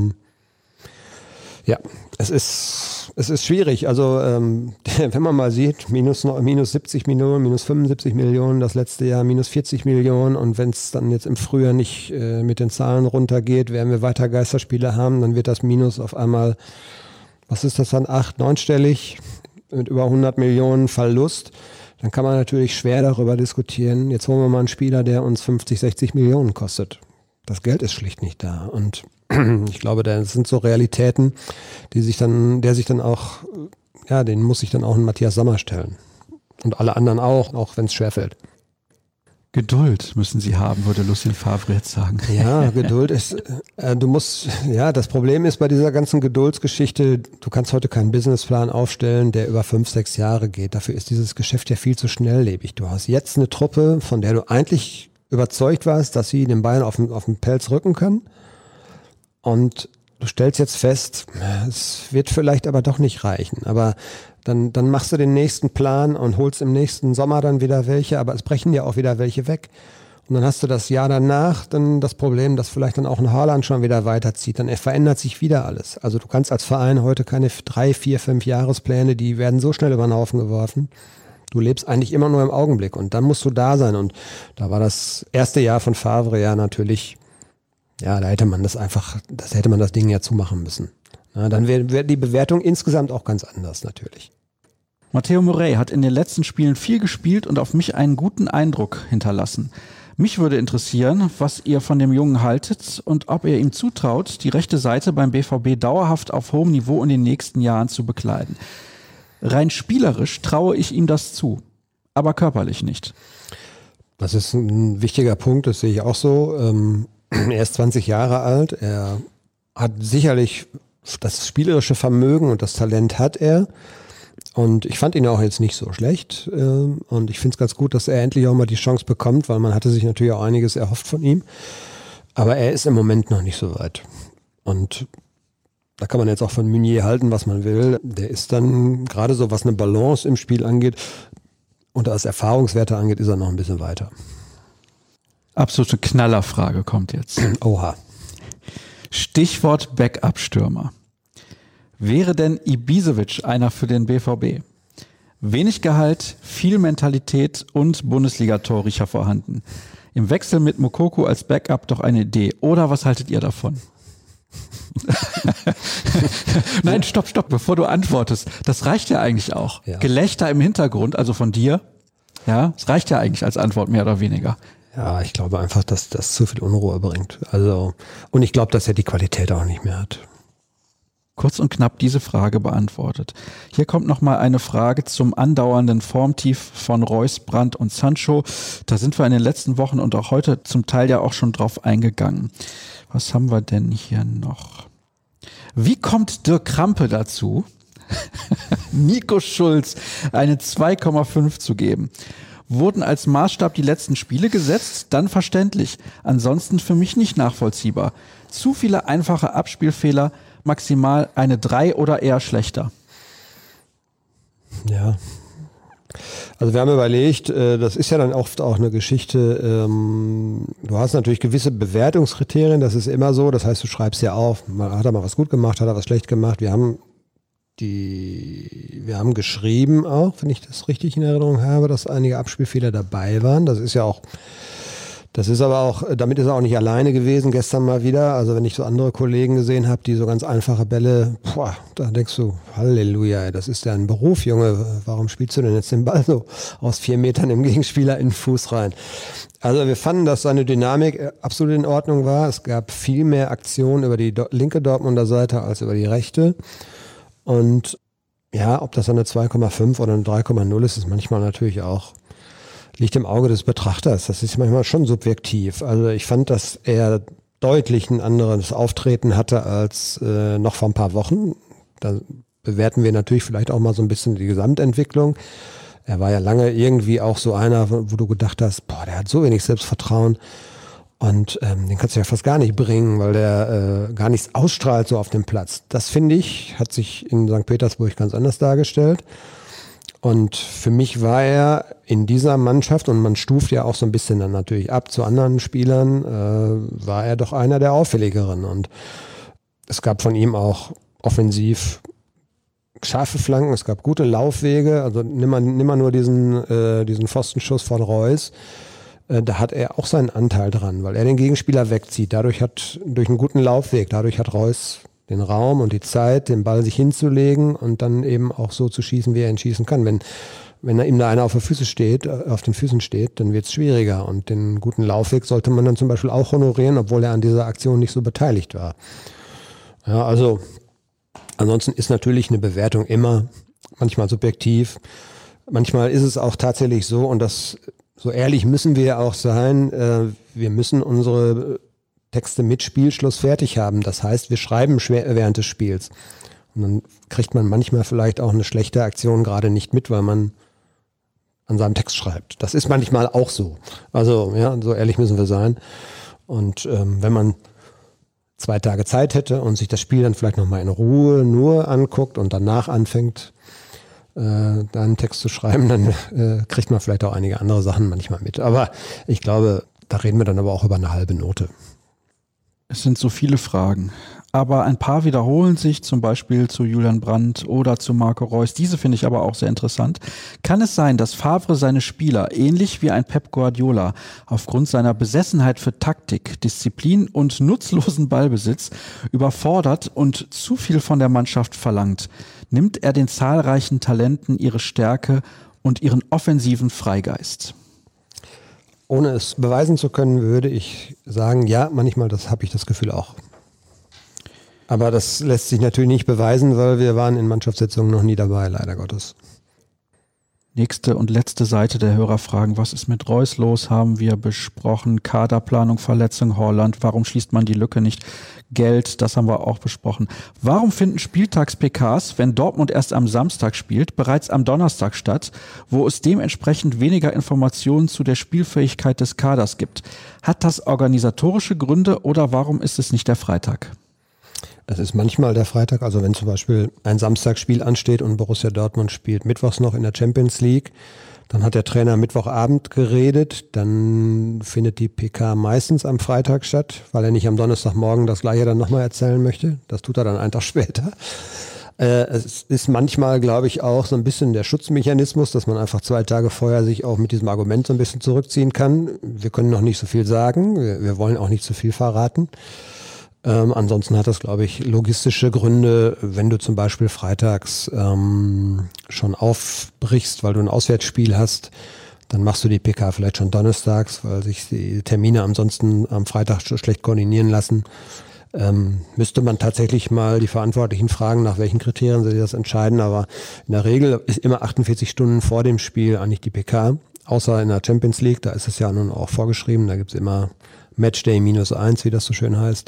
Speaker 3: ja, es ist schwierig. Also wenn man mal sieht, minus 70 Millionen, minus 75 Millionen das letzte Jahr, minus 40 Millionen und wenn es dann jetzt im Frühjahr nicht mit den Zahlen runtergeht, werden wir weiter Geisterspiele haben, dann wird das Minus auf einmal, was ist das dann, 8-, 9-stellig mit über 100 Millionen Verlust. Dann kann man natürlich schwer darüber diskutieren, jetzt holen wir mal einen Spieler, der uns 50, 60 Millionen kostet. Das Geld ist schlicht nicht da und ich glaube, das sind so Realitäten, denen muss sich dann auch ein Matthias Sammer stellen. Und alle anderen auch wenn es schwerfällt.
Speaker 2: Geduld müssen sie haben, würde Lucien Favre jetzt sagen.
Speaker 3: Ja, Geduld ist, das Problem ist bei dieser ganzen Geduldsgeschichte, du kannst heute keinen Businessplan aufstellen, der über 5, 6 Jahre geht. Dafür ist dieses Geschäft ja viel zu schnelllebig. Du hast jetzt eine Truppe, von der du eigentlich überzeugt warst, dass sie den Bayern auf den Pelz rücken können. Und du stellst jetzt fest, es wird vielleicht aber doch nicht reichen. Aber dann machst du den nächsten Plan und holst im nächsten Sommer dann wieder welche, aber es brechen ja auch wieder welche weg. Und dann hast du das Jahr danach dann das Problem, dass vielleicht dann auch ein Haaland schon wieder weiterzieht. Dann verändert sich wieder alles. Also du kannst als Verein heute keine 3, 4, 5 Jahrespläne, die werden so schnell über den Haufen geworfen. Du lebst eigentlich immer nur im Augenblick und dann musst du da sein. Und da war das erste Jahr von Favre ja natürlich, ja, da hätte man das Ding ja zumachen müssen. Ja, dann wäre die Bewertung insgesamt auch ganz anders natürlich.
Speaker 2: Matteo Morey hat in den letzten Spielen viel gespielt und auf mich einen guten Eindruck hinterlassen. Mich würde interessieren, was ihr von dem Jungen haltet und ob ihr ihm zutraut, die rechte Seite beim BVB dauerhaft auf hohem Niveau in den nächsten Jahren zu bekleiden. Rein spielerisch traue ich ihm das zu, aber körperlich nicht.
Speaker 3: Das ist ein wichtiger Punkt, das sehe ich auch so. Er ist 20 Jahre alt, er hat sicherlich das spielerische Vermögen und das Talent hat er. Und ich fand ihn auch jetzt nicht so schlecht. Und ich finde es ganz gut, dass er endlich auch mal die Chance bekommt, weil man hatte sich natürlich auch einiges erhofft von ihm. Aber er ist im Moment noch nicht so weit. Und da kann man jetzt auch von Meunier halten, was man will. Der ist dann, gerade so was eine Balance im Spiel angeht und was Erfahrungswerte angeht, ist er noch ein bisschen weiter.
Speaker 2: Absolute Knallerfrage kommt jetzt.
Speaker 3: Oha.
Speaker 2: Stichwort Backup-Stürmer. Wäre denn Ibisevic einer für den BVB? Wenig Gehalt, viel Mentalität und Bundesliga-Torriecher vorhanden. Im Wechsel mit Moukoko als Backup doch eine Idee. Oder was haltet ihr davon? Nein, stopp, bevor du antwortest. Das reicht ja eigentlich auch. Ja. Gelächter im Hintergrund, also von dir. Ja, es reicht ja eigentlich als Antwort mehr oder weniger.
Speaker 3: Ja, ich glaube einfach, dass das zu viel Unruhe bringt. Also, und ich glaube, dass er die Qualität auch nicht mehr hat.
Speaker 2: Kurz und knapp diese Frage beantwortet. Hier kommt nochmal eine Frage zum andauernden Formtief von Reus, Brandt und Sancho. Da sind wir in den letzten Wochen und auch heute zum Teil ja auch schon drauf eingegangen. Was haben wir denn hier noch? Wie kommt Dirk Krampe dazu, Nico Schulz eine 2,5 zu geben? Wurden als Maßstab die letzten Spiele gesetzt? Dann verständlich. Ansonsten für mich nicht nachvollziehbar. Zu viele einfache Abspielfehler, maximal eine 3 oder eher schlechter.
Speaker 3: Ja. Also wir haben überlegt, das ist ja dann oft auch eine Geschichte, du hast natürlich gewisse Bewertungskriterien, das ist immer so, das heißt, du schreibst ja auf, hat er mal was gut gemacht, hat er was schlecht gemacht, wir haben geschrieben auch, wenn ich das richtig in Erinnerung habe, dass einige Abspielfehler dabei waren, damit ist er auch nicht alleine gewesen, gestern mal wieder. Also wenn ich so andere Kollegen gesehen habe, die so ganz einfache Bälle, da denkst du, Halleluja, das ist ja ein Beruf, Junge. Warum spielst du denn jetzt den Ball so aus 4 Metern im Gegenspieler in den Fuß rein? Also wir fanden, dass seine Dynamik absolut in Ordnung war. Es gab viel mehr Aktionen über die linke Dortmunder Seite als über die rechte. Und ja, ob das eine 2,5 oder eine 3,0 ist manchmal natürlich auch liegt im Auge des Betrachters. Das ist manchmal schon subjektiv. Also ich fand, dass er deutlich ein anderes Auftreten hatte als noch vor ein paar Wochen. Da bewerten wir natürlich vielleicht auch mal so ein bisschen die Gesamtentwicklung. Er war ja lange irgendwie auch so einer, wo du gedacht hast, der hat so wenig Selbstvertrauen und den kannst du ja fast gar nicht bringen, weil der gar nichts ausstrahlt so auf dem Platz. Das, finde ich, hat sich in St. Petersburg ganz anders dargestellt. Und für mich war er in dieser Mannschaft, und man stuft ja auch so ein bisschen dann natürlich ab zu anderen Spielern, war er doch einer der auffälligeren. Und es gab von ihm auch offensiv scharfe Flanken, es gab gute Laufwege. Also nimm mal nur diesen Pfostenschuss von Reus. Da hat er auch seinen Anteil dran, weil er den Gegenspieler wegzieht. Durch einen guten Laufweg, dadurch hat Reus den Raum und die Zeit, den Ball sich hinzulegen und dann eben auch so zu schießen, wie er ihn schießen kann. Wenn ihm da einer auf den Füßen steht, dann wird es schwieriger. Und den guten Laufweg sollte man dann zum Beispiel auch honorieren, obwohl er an dieser Aktion nicht so beteiligt war. Ja, also ansonsten ist natürlich eine Bewertung immer manchmal subjektiv. Manchmal ist es auch tatsächlich so, und so ehrlich müssen wir auch sein, wir müssen unsere Texte mit Spielschluss fertig haben. Das heißt, wir schreiben während des Spiels. Und dann kriegt man manchmal vielleicht auch eine schlechte Aktion gerade nicht mit, weil man an seinem Text schreibt. Das ist manchmal auch so. Also, ja, so ehrlich müssen wir sein. Und wenn man 2 Tage Zeit hätte und sich das Spiel dann vielleicht nochmal in Ruhe nur anguckt und danach anfängt, da einen Text zu schreiben, dann kriegt man vielleicht auch einige andere Sachen manchmal mit. Aber ich glaube, da reden wir dann aber auch über eine halbe Note.
Speaker 2: Es sind so viele Fragen, aber ein paar wiederholen sich, zum Beispiel zu Julian Brandt oder zu Marco Reus. Diese finde ich aber auch sehr interessant. Kann es sein, dass Favre seine Spieler, ähnlich wie ein Pep Guardiola, aufgrund seiner Besessenheit für Taktik, Disziplin und nutzlosen Ballbesitz überfordert und zu viel von der Mannschaft verlangt? Nimmt er den zahlreichen Talenten ihre Stärke und ihren offensiven Freigeist?
Speaker 3: Ohne es beweisen zu können, würde ich sagen, ja, manchmal habe ich das Gefühl auch. Aber das lässt sich natürlich nicht beweisen, weil wir waren in Mannschaftssitzungen noch nie dabei, leider Gottes.
Speaker 2: Nächste und letzte Seite der Hörerfragen. Was ist mit Reus los? Haben wir besprochen. Kaderplanung, Verletzung, Holland. Warum schließt man die Lücke nicht? Geld, das haben wir auch besprochen. Warum finden Spieltags-PKs, wenn Dortmund erst am Samstag spielt, bereits am Donnerstag statt, wo es dementsprechend weniger Informationen zu der Spielfähigkeit des Kaders gibt? Hat das organisatorische Gründe oder warum ist es nicht der Freitag?
Speaker 3: Es ist manchmal der Freitag, also wenn zum Beispiel ein Samstagsspiel ansteht und Borussia Dortmund spielt mittwochs noch in der Champions League, dann hat der Trainer Mittwochabend geredet, dann findet die PK meistens am Freitag statt, weil er nicht am Donnerstagmorgen das Gleiche dann nochmal erzählen möchte. Das tut er dann einen Tag später. Es ist manchmal, glaube ich, auch so ein bisschen der Schutzmechanismus, dass man einfach 2 Tage vorher sich auch mit diesem Argument so ein bisschen zurückziehen kann. Wir können noch nicht so viel sagen, wir wollen auch nicht so viel verraten. Ansonsten hat das, glaube ich, logistische Gründe, wenn du zum Beispiel freitags schon aufbrichst, weil du ein Auswärtsspiel hast, dann machst du die PK vielleicht schon donnerstags, weil sich die Termine ansonsten am Freitag schon schlecht koordinieren lassen. Müsste man tatsächlich mal die Verantwortlichen fragen, nach welchen Kriterien sie das entscheiden. Aber in der Regel ist immer 48 Stunden vor dem Spiel eigentlich die PK. Außer in der Champions League, da ist es ja nun auch vorgeschrieben. Da gibt es immer Matchday -1, wie das so schön heißt.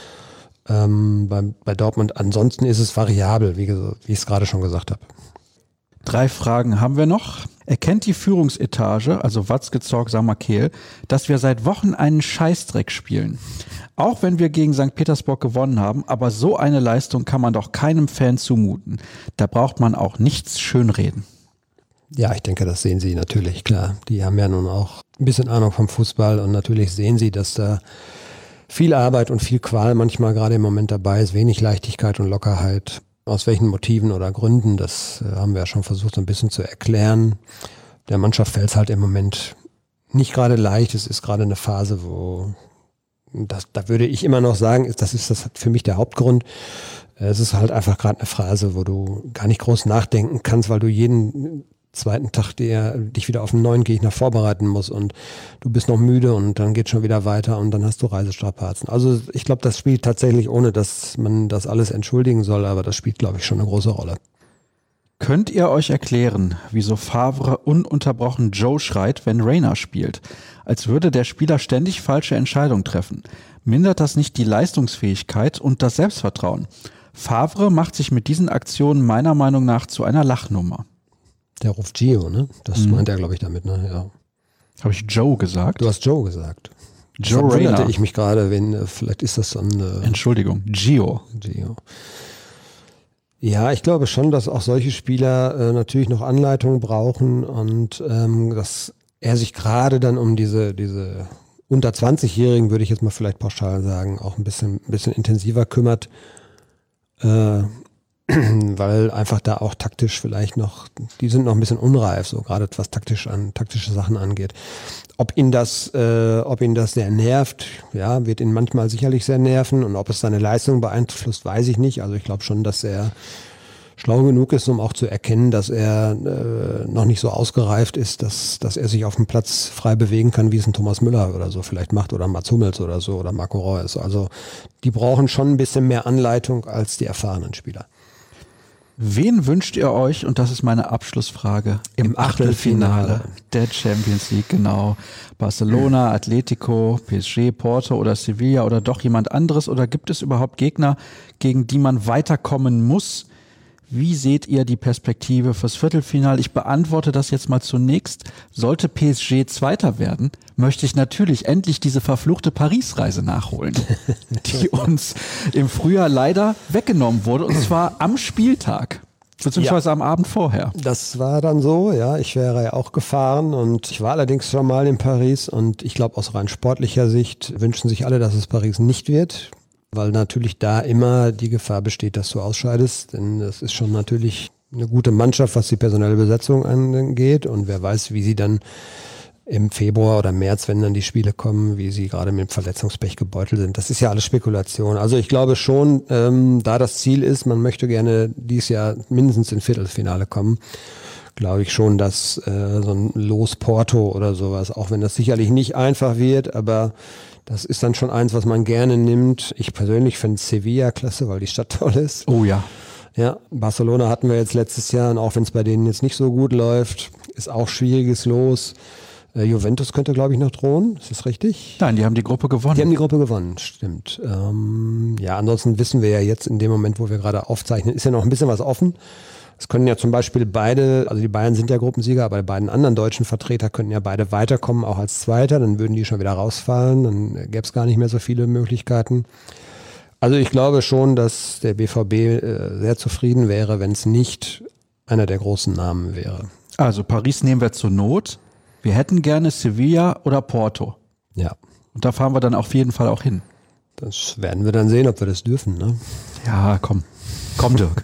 Speaker 3: Bei Dortmund ansonsten ist es variabel, wie ich es gerade schon gesagt habe.
Speaker 2: 3 Fragen haben wir noch. Erkennt die Führungsetage, also Watzke, Zorc, Sammer, Kehl, dass wir seit Wochen einen Scheißdreck spielen? Auch wenn wir gegen St. Petersburg gewonnen haben, aber so eine Leistung kann man doch keinem Fan zumuten. Da braucht man auch nichts schönreden.
Speaker 3: Ja, ich denke, das sehen Sie natürlich, klar. Die haben ja nun auch ein bisschen Ahnung vom Fußball und natürlich sehen Sie, dass da viel Arbeit und viel Qual manchmal gerade im Moment dabei ist, wenig Leichtigkeit und Lockerheit. Aus welchen Motiven oder Gründen, das haben wir ja schon versucht, so ein bisschen zu erklären. Der Mannschaft fällt es halt im Moment nicht gerade leicht. Es ist gerade eine Phase, wo, da würde ich immer noch sagen, das ist für mich der Hauptgrund. Es ist halt einfach gerade eine Phase, wo du gar nicht groß nachdenken kannst, weil du jeden zweiten Tag dich wieder auf einen neuen Gegner vorbereiten musst und du bist noch müde und dann geht schon wieder weiter und dann hast du Reisestrapazen. Also ich glaube, das spielt tatsächlich, ohne dass man das alles entschuldigen soll, aber das spielt, glaube ich, schon eine große Rolle.
Speaker 2: Könnt ihr euch erklären, wieso Favre ununterbrochen Joe schreit, wenn Reina spielt? Als würde der Spieler ständig falsche Entscheidungen treffen. Mindert das nicht die Leistungsfähigkeit und das Selbstvertrauen? Favre macht sich mit diesen Aktionen meiner Meinung nach zu einer Lachnummer.
Speaker 3: Der ruft Gio, ne? Das meint er, glaube ich, damit, ne? Ja.
Speaker 2: Habe ich Joe gesagt?
Speaker 3: Du hast Joe gesagt.
Speaker 2: Joe Reina.
Speaker 3: Wunderte ich mich gerade, vielleicht ist das so ein...
Speaker 2: Entschuldigung, Gio.
Speaker 3: Ja, ich glaube schon, dass auch solche Spieler natürlich noch Anleitungen brauchen und dass er sich gerade dann um diese unter 20-Jährigen, würde ich jetzt mal vielleicht pauschal sagen, auch ein bisschen intensiver kümmert. Weil einfach da auch taktisch vielleicht noch, die sind noch ein bisschen unreif, so gerade was taktische Sachen angeht. Ob ihn das sehr nervt, ja, wird ihn manchmal sicherlich sehr nerven und ob es seine Leistung beeinflusst, weiß ich nicht. Also ich glaube schon, dass er schlau genug ist, um auch zu erkennen, dass er noch nicht so ausgereift ist, dass er sich auf dem Platz frei bewegen kann, wie es ein Thomas Müller oder so vielleicht macht oder Mats Hummels oder so oder Marco Reus. Also die brauchen schon ein bisschen mehr Anleitung als die erfahrenen Spieler.
Speaker 2: Wen wünscht ihr euch, und das ist meine Abschlussfrage, im Achtelfinale der Champions League, genau? Barcelona, Atletico, PSG, Porto oder Sevilla oder doch jemand anderes? Oder gibt es überhaupt Gegner, gegen die man weiterkommen muss? Wie seht ihr die Perspektive fürs Viertelfinale? Ich beantworte das jetzt mal zunächst. Sollte PSG Zweiter werden, möchte ich natürlich endlich diese verfluchte Paris-Reise nachholen, die uns im Frühjahr leider weggenommen wurde, und zwar am Spieltag, beziehungsweise am Abend vorher.
Speaker 3: Das war dann so, ja. Ich wäre ja auch gefahren und ich war allerdings schon mal in Paris und ich glaube, aus rein sportlicher Sicht wünschen sich alle, dass es Paris nicht wird. Weil natürlich da immer die Gefahr besteht, dass du ausscheidest, denn es ist schon natürlich eine gute Mannschaft, was die personelle Besetzung angeht und wer weiß, wie sie dann im Februar oder März, wenn dann die Spiele kommen, wie sie gerade mit dem Verletzungspech gebeutelt sind. Das ist ja alles Spekulation. Also ich glaube schon, da das Ziel ist, man möchte gerne dieses Jahr mindestens ins Viertelfinale kommen, glaube ich schon, dass so ein Los Porto oder sowas, auch wenn das sicherlich nicht einfach wird, aber das ist dann schon eins, was man gerne nimmt. Ich persönlich finde Sevilla klasse, weil die Stadt toll ist.
Speaker 2: Oh ja.
Speaker 3: Ja, Barcelona hatten wir jetzt letztes Jahr und auch wenn es bei denen jetzt nicht so gut läuft, ist auch schwieriges Los. Juventus könnte, glaube ich, noch drohen. Ist das richtig?
Speaker 2: Nein, die haben die Gruppe gewonnen.
Speaker 3: Die haben die Gruppe gewonnen, stimmt. Ja, ansonsten wissen wir ja jetzt in dem Moment, wo wir gerade aufzeichnen, ist ja noch ein bisschen was offen. Es können ja zum Beispiel beide, also die Bayern sind ja Gruppensieger, aber die beiden anderen deutschen Vertreter könnten ja beide weiterkommen, auch als Zweiter, dann würden die schon wieder rausfallen, dann gäbe es gar nicht mehr so viele Möglichkeiten. Also ich glaube schon, dass der BVB sehr zufrieden wäre, wenn es nicht einer der großen Namen wäre.
Speaker 2: Also Paris nehmen wir zur Not. Wir hätten gerne Sevilla oder Porto.
Speaker 3: Ja.
Speaker 2: Und da fahren wir dann auf jeden Fall auch hin.
Speaker 3: Das werden wir dann sehen, ob wir das dürfen, ne?
Speaker 2: Ja, komm. Komm, Dirk.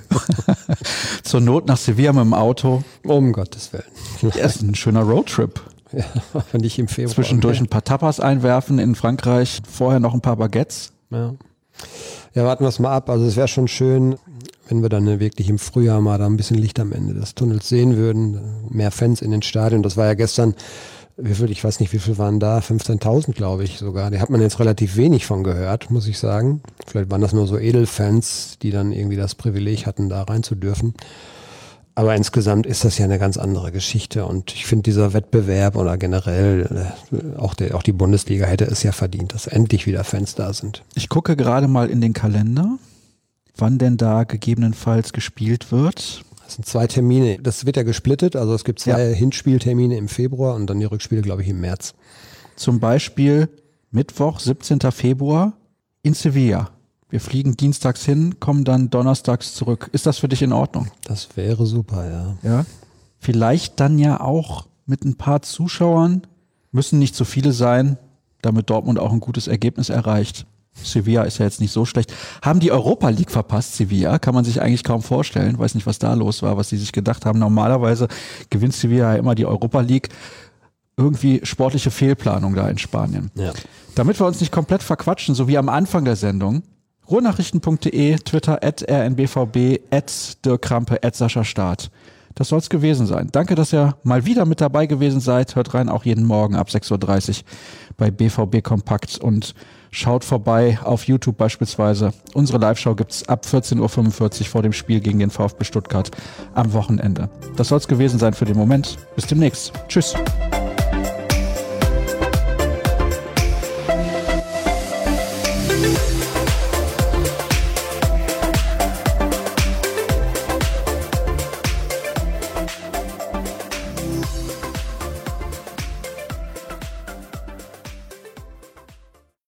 Speaker 2: Zur Not nach Sevilla mit dem Auto.
Speaker 3: Um Gottes Willen.
Speaker 2: Ja, ist ein schöner Roadtrip.
Speaker 3: Ja, nicht im Februar.
Speaker 2: Zwischendurch ein paar Tapas einwerfen in Frankreich, vorher noch ein paar Baguettes.
Speaker 3: Ja, warten wir es mal ab. Also es wäre schon schön, wenn wir dann wirklich im Frühjahr mal da ein bisschen Licht am Ende des Tunnels sehen würden. Mehr Fans in den Stadien. Das war ja gestern ich weiß nicht, wie viel waren da? 15.000, glaube ich sogar. Da hat man jetzt relativ wenig von gehört, muss ich sagen. Vielleicht waren das nur so Edelfans, die dann irgendwie das Privileg hatten, da rein zu dürfen. Aber insgesamt ist das ja eine ganz andere Geschichte und ich finde, dieser Wettbewerb oder generell auch die Bundesliga hätte es ja verdient, dass endlich wieder Fans da sind.
Speaker 2: Ich gucke gerade mal in den Kalender, wann denn da gegebenenfalls gespielt wird.
Speaker 3: Das sind 2 Termine, das wird ja gesplittet, also es gibt 2 Hinspieltermine im Februar und dann die Rückspiele, glaube ich, im März.
Speaker 2: Zum Beispiel Mittwoch, 17. Februar in Sevilla. Wir fliegen dienstags hin, kommen dann donnerstags zurück. Ist das für dich in Ordnung?
Speaker 3: Das wäre super, ja.
Speaker 2: Ja. Vielleicht dann ja auch mit ein paar Zuschauern. Müssen nicht so viele sein, damit Dortmund auch ein gutes Ergebnis erreicht. Sevilla ist ja jetzt nicht so schlecht. Haben die Europa League verpasst, Sevilla? Kann man sich eigentlich kaum vorstellen. Weiß nicht, was da los war, was sie sich gedacht haben. Normalerweise gewinnt Sevilla ja immer die Europa League. Irgendwie sportliche Fehlplanung da in Spanien.
Speaker 3: Ja.
Speaker 2: Damit wir uns nicht komplett verquatschen, so wie am Anfang der Sendung, ruhrnachrichten.de, Twitter @rnbvb, @dirkkrampe, @sascha-staat. Das soll es gewesen sein. Danke, dass ihr mal wieder mit dabei gewesen seid. Hört rein, auch jeden Morgen ab 6.30 Uhr bei BVB Kompakt und schaut vorbei auf YouTube beispielsweise. Unsere Live-Show gibt es ab 14.45 Uhr vor dem Spiel gegen den VfB Stuttgart am Wochenende. Das soll es gewesen sein für den Moment. Bis demnächst. Tschüss.